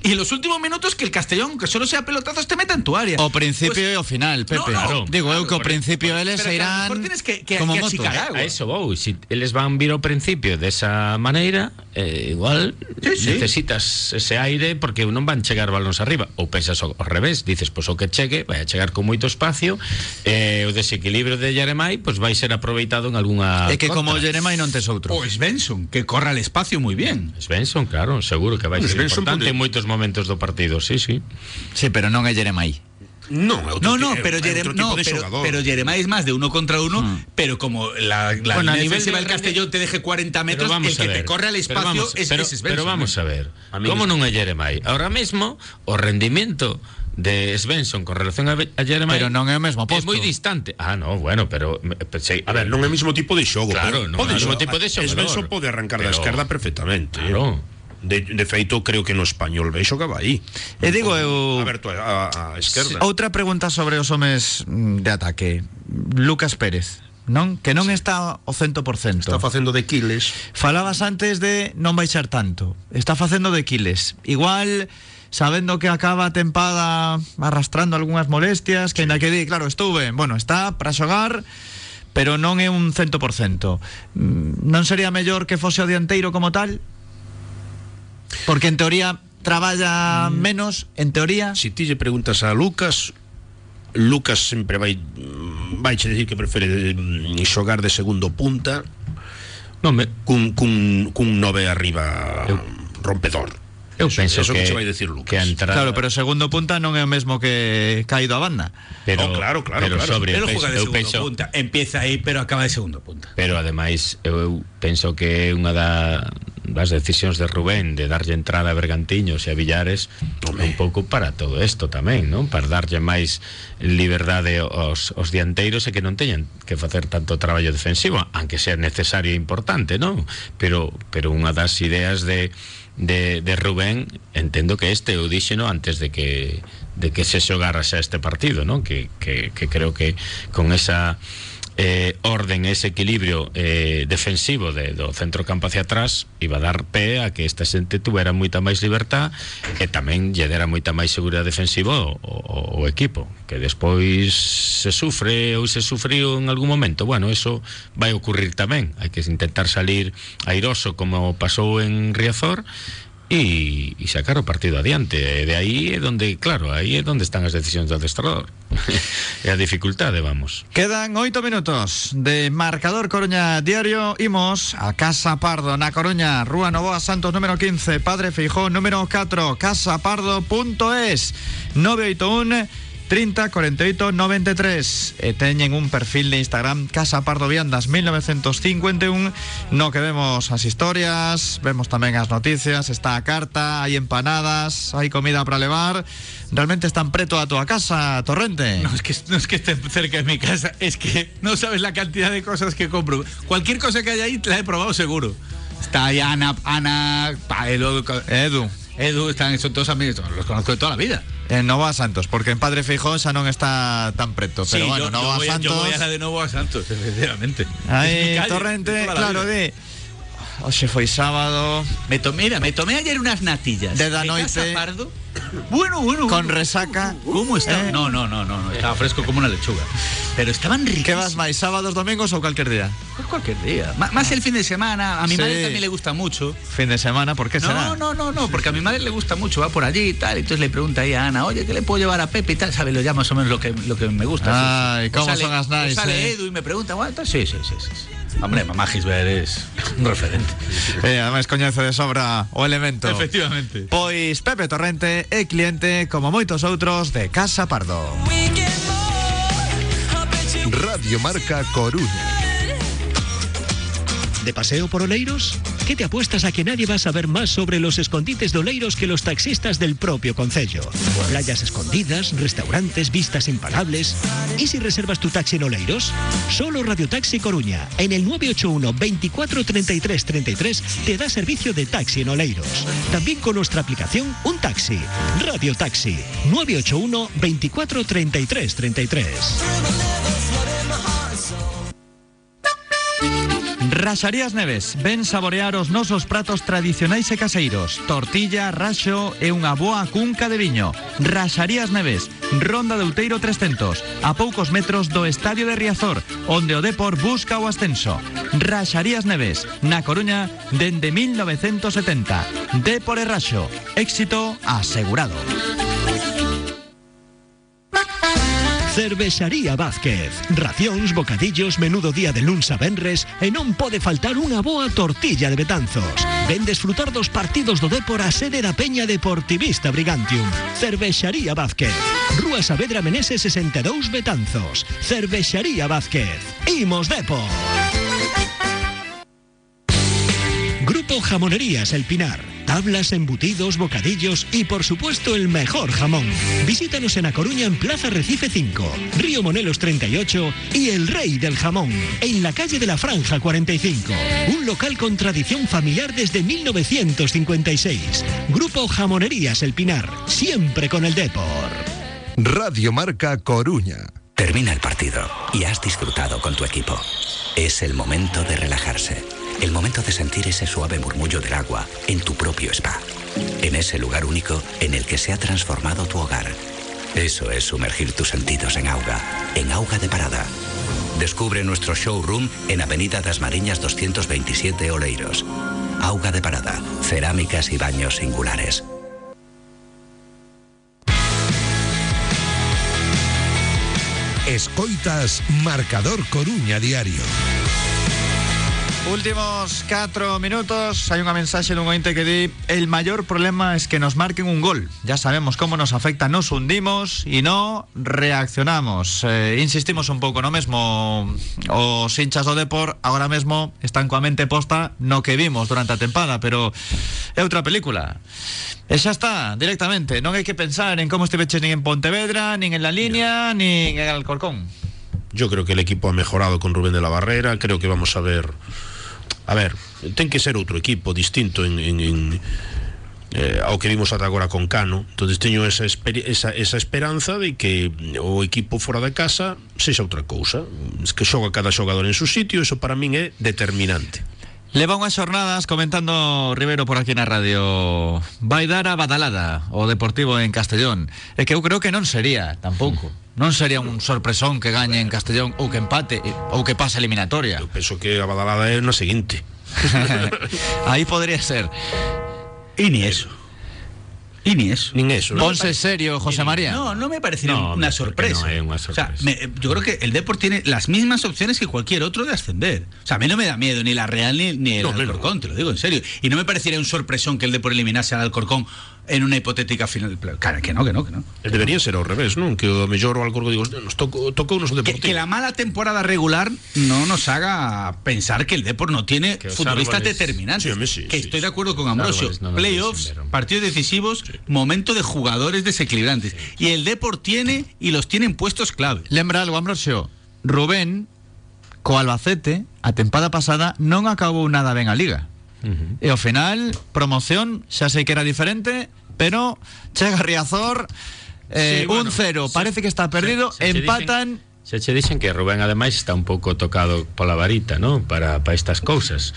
y en los últimos minutos que el Castellón, que solo sea pelotazos, te meta en tu área.
O principio e o final, Pepe.
No,
Digo eu que o principio eles
pero
se
que a lo
irán
mejor tienes que
como motos.
achicar agua.
A eso vou, si eles van vir ao principio desa maneira, igual necesitas ese aire porque non van chegar balóns arriba, ou pensas ao revés, dices, pois o que chegue vai a chegar con moito espacio, o desequilibrio de Jeremai pois vai ser aproveitado en algunha
É que como
contra.
Jeremai non tes outro.
O Svensson, que corra al espacio muy bien.
Svensson, claro, seguro que vai ser
Svensson
importante en moitos momentos do partido, sí.
Sí, pero non é Jeremai.
No,
Pero Jeremai es más de uno contra uno, pero como la
Bueno, a
línea
nivel
defensiva
de
del Castellón te deje 40 metros, el que te corre al espacio es Svensson.
Pero vamos a ver, como non é Jeremai? Ahora mesmo, o rendimiento de Svensson con relación a Jeremai,
pero non é o mesmo posto.
É moi distante. No, bueno, pero
a ver, non é o mesmo tipo de xogo.
Claro, non é o mesmo tipo de xogo.
Svensson pode arrancar da esquerda perfectamente.
Claro.
De feito, creo que no Español veixo que vai aí.
E digo eu
aberto a esquerda.
Outra pregunta sobre os homes de ataque. Lucas Pérez, non? Que non está ao 100%.
Está facendo de quiles.
Falabas antes de non baixar tanto. Está facendo de quiles. Igual sabendo que acaba a tempada arrastrando algunhas molestias, que ainda que di, claro, estuve, bueno, está para xogar, pero non é un 100%. Non sería mellor que fose o dianteiro como tal? Porque en teoría traballa menos, en teoría.
Si ti lle preguntas a Lucas sempre vai decir que prefere xogar de segundo punta, cun 9 arriba rompedor.
Eu penso
eso
que
se vai decir Lucas.
Claro, pero segundo punta non é o mesmo que caído a banda.
Pero
claro.
sobre
Él juega de segundo punta, empieza aí, pero acaba de segundo punta.
Pero ademais eu penso que é unha das decisións de Rubén de darlle entrada a Bergantiños e a Villares un pouco para todo isto tamén, non? Para darlle máis liberdade aos dianteiros e que non teñan que facer tanto traballo defensivo, aunque sea necesario e importante, non? Pero unha das ideas de Rubén, entendo que eu díxeno antes de que se xogara xa este partido, non? Que creo que con esa orden, ese equilibrio defensivo do centro campo hacia atrás iba a dar pé a que esta xente tuvera moita máis libertad e tamén lle dera moita máis seguridade defensiva o equipo, que despois se sufre ou se sufriu en algún momento, bueno, eso vai ocurrir tamén, hai que intentar salir airoso como pasou en Riazor e sacar o partido adiante. E de aí é donde, claro, aí é donde están as decisións do adestrador. E a dificultade, vamos.
Quedan 8 minutos de marcador Coruña Diario. Imos a Casa Pardo na Coruña, Rúa Novoa Santos número 15, Padre Feijó número 4, casapardo.es 981 30 48 93 e teñen un perfil de Instagram Casa Pardo Viandas 1951 no que vemos as historias, vemos tamén as noticias, está a carta, hai empanadas, hai comida para levar. Realmente están preto a tua casa, Torrente.
No es que esté cerca de mi casa, es que no sabes la cantidad de cosas que compro. Cualquier cosa que haya ahí la he probado seguro. Está ahí Ana, Edu, son todos amigos, los conozco de toda la vida.
En Novoa Santos, porque en Padre Feijó xa non está tan preto, pero
Sí,
bueno, Novoa Santos.
Yo voy a la de Novoa Santos, efectivamente.
Ahí, Torrente, claro, Oxe, foi sábado.
Me tomé ayer unas natillas
de da noite.
Casa Pardo. Bueno.
Con resaca.
¿Cómo está? No, estaba fresco como una lechuga. Pero estaban ricos.
¿Qué vas más, sábados, domingos o cualquier día?
Pues cualquier día. Más el fin de semana. A mi madre también le gusta mucho.
Fin de semana, ¿por qué será?
No, porque a mi madre le gusta mucho, va por allí y tal. Entonces le pregunta ahí a Ana, oye, ¿qué le puedo llevar a Pepe y tal? ¿Sabe? Lo ya más o menos lo que me gusta.
Ay, ¿cómo son las nice?
Sale Edu y me pregunta, ¿cuánto? Sí. Hombre, mamá Gisbert es un referente.
Además coñece de sobra o elemento.
Efectivamente.
Pois Pepe Torrente é cliente como moitos outros de Casa Pardo.
Radio Marca Coruña.
¿De paseo por Oleiros? ¿Qué te apuestas a que nadie va a saber más sobre los escondites de Oleiros que los taxistas del propio concello? Playas escondidas, restaurantes, vistas imparables. ¿Y si reservas tu taxi en Oleiros? Solo Radio Taxi Coruña, en el 981 24 33 33, te da servicio de taxi en Oleiros. También con nuestra aplicación Un Taxi. Radio Taxi, 981 24 33 33.
Raxarías Neves, ven saborear os nosos pratos tradicionais e caseiros. Tortilla, raxo e unha boa cunca de viño. Raxarías Neves, Ronda de Outeiro 300, a poucos metros do Estadio de Riazor, onde o Depor busca o ascenso. Raxarías Neves, na Coruña, dende 1970. Depor e raxo, éxito asegurado.
Cervexaría Vázquez. Racións, bocadillos, menudo día de luns a venres e non pode faltar unha boa tortilla de Betanzos. Ven desfrutar dos partidos do Depor a sede da Peña Deportivista Brigantium. Cervexaría Vázquez. Rúa Saavedra Meneses 62 Betanzos. Cervexaría Vázquez. Imos Depor. Grupo Jamonerías El Pinar. Tablas, embutidos, bocadillos y por supuesto el mejor jamón. Visítanos en A Coruña en Plaza Recife 5, Río Monelos 38 y El Rey del Jamón, en la calle de la Franja 45. Un local con tradición familiar desde 1956. Grupo Jamonerías El Pinar, siempre con el Depor.
Radio Marca Coruña.
Termina el partido y has disfrutado con tu equipo. Es el momento de relajarse. El momento de sentir ese suave murmullo del agua en tu propio spa. En ese lugar único en el que se ha transformado tu hogar. Eso es sumergir tus sentidos en Auga de Parada. Descubre nuestro showroom en Avenida das Mariñas 227 Oleiros. Auga de Parada, cerámicas y baños singulares.
Escoitas Marcador Coruña Diario.
Últimos 4 minutos, hai unha mensaxe dun ointe que di: el mayor problema es que nos marquen un gol. Ya sabemos cómo nos afecta, nos hundimos y no reaccionamos. Insistimos un pouco no mesmo. Os hinchas do Depor agora mesmo están coa mente posta no que vimos durante a tempada, pero é outra película. E xa está, directamente. Non hai que pensar en como estiveches nin en Pontevedra, nin en La Línea, nin en Alcorcón.
Yo creo que el equipo ha mejorado con Rubén de la Barrera. Creo que vamos a ver... A ver, ten que ser outro equipo distinto ao que vimos ata agora con Cano. Entonces teño esa esperanza de que o equipo fora de casa sexa outra cousa, que xoga cada xogador en su sitio. Eso para min é determinante.
Leva unhas xornadas comentando Rivero por aquí na radio. Vai dar a badalada o Deportivo en Castellón. É que eu creo que non sería tampouco. Non sería un sorpresón que gañe en Castellón ou que empate ou que pase a eliminatoria.
Eu penso que a badalada é na seguinte.
Ahí podría ser.
Y ni eso.
Ni eso.
Ponse serio, José María.
No me parecería una sorpresa.
No hay una sorpresa.
O sea, yo creo que el Depor tiene las mismas opciones que cualquier otro de ascender. O sea, a mí no me da miedo ni la Real ni el Alcorcón, te lo digo en serio. Y no me parecería un sorpresón que el Depor eliminase al Alcorcón en una hipotética final. Claro, que no.
Debería ser ao revés, non? Que o mellor o Alcorcón nos tocou unos o Deportivo.
Que la mala temporada regular no nos haga pensar que el Depor no tiene futbolistas determinantes.
Sí,
que estoy de acuerdo con Ambrosio. Playoffs, partidos decisivos, momento de jugadores desequilibrantes. Y el Depor tiene y los tiene en puestos clave.
Lembra algo, Ambrosio? Rubén, co Albacete, a tempada pasada non acabou nada ben a Liga. E ao final, promoción, xa sei que era diferente, pero chega Riazor, 1-0, parece que está perdido, empatan.
Se che dicen que Rubén ademais está un pouco tocado pola varita, ¿no? Para estas cousas.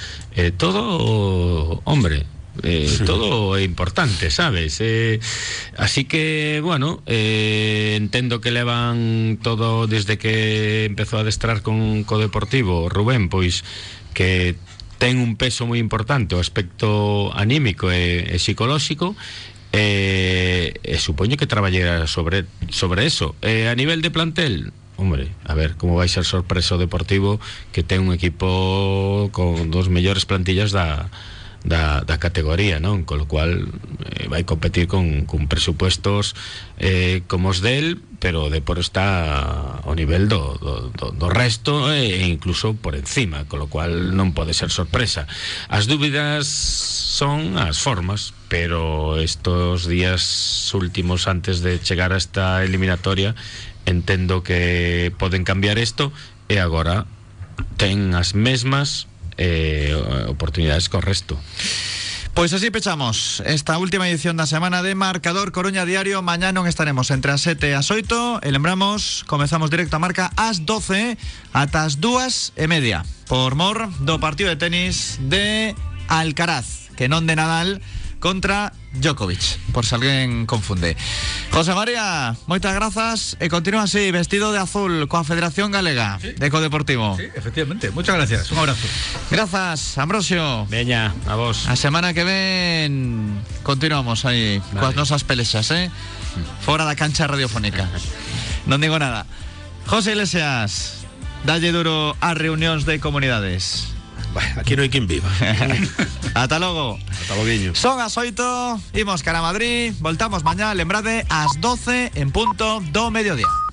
Todo, hombre, todo é importante, sabes? Así que, bueno, entendo que levan todo desde que empezou a adestrar con co Deportivo Rubén, pois que ten un peso moi importante o aspecto anímico e psicolóxico, e supoño que traballará sobre eso. A nivel de plantel, hombre, a ver como vai ser sorpresa o Deportivo, que ten un equipo con dos mellores plantillas da categoría, non? Con lo cual vai competir con presupuestos como os del, pero o Depor está ao nivel do resto e incluso por encima, con lo cual non pode ser sorpresa. As dúbidas son as formas, pero estos días últimos antes de chegar a esta eliminatoria entendo que poden cambiar isto, e agora ten as mesmas oportunidades co resto.
Pois así pechamos esta última edición da semana de Marcador Coruña Diario. Mañá non estaremos entre as 7 e as 8. E lembramos, comezamos directo a marca ás 12 ata as 2:30 por mor do partido de tenis de Alcaraz, que non de Nadal, contra Djokovic, por si alguén confunde. José María, moitas grazas e continúa así, vestido de azul coa Federación Galega de Ecodeportivo.
Sí, efectivamente, muchas gracias, un abrazo.
Grazas, Ambrosio.
Veña, a vos.
A semana que ven continuamos aí coas nosas pelexas, fora da cancha radiofónica. Non digo nada. José Iglesias, dalle duro ás reunións de comunidades.
Aquí non hai quen viva.
Ata logo.
Ata loguiño.
Son as 8, imos cara a Madrid, voltamos mañá, lembrade, ás 12 en punto do mediodía.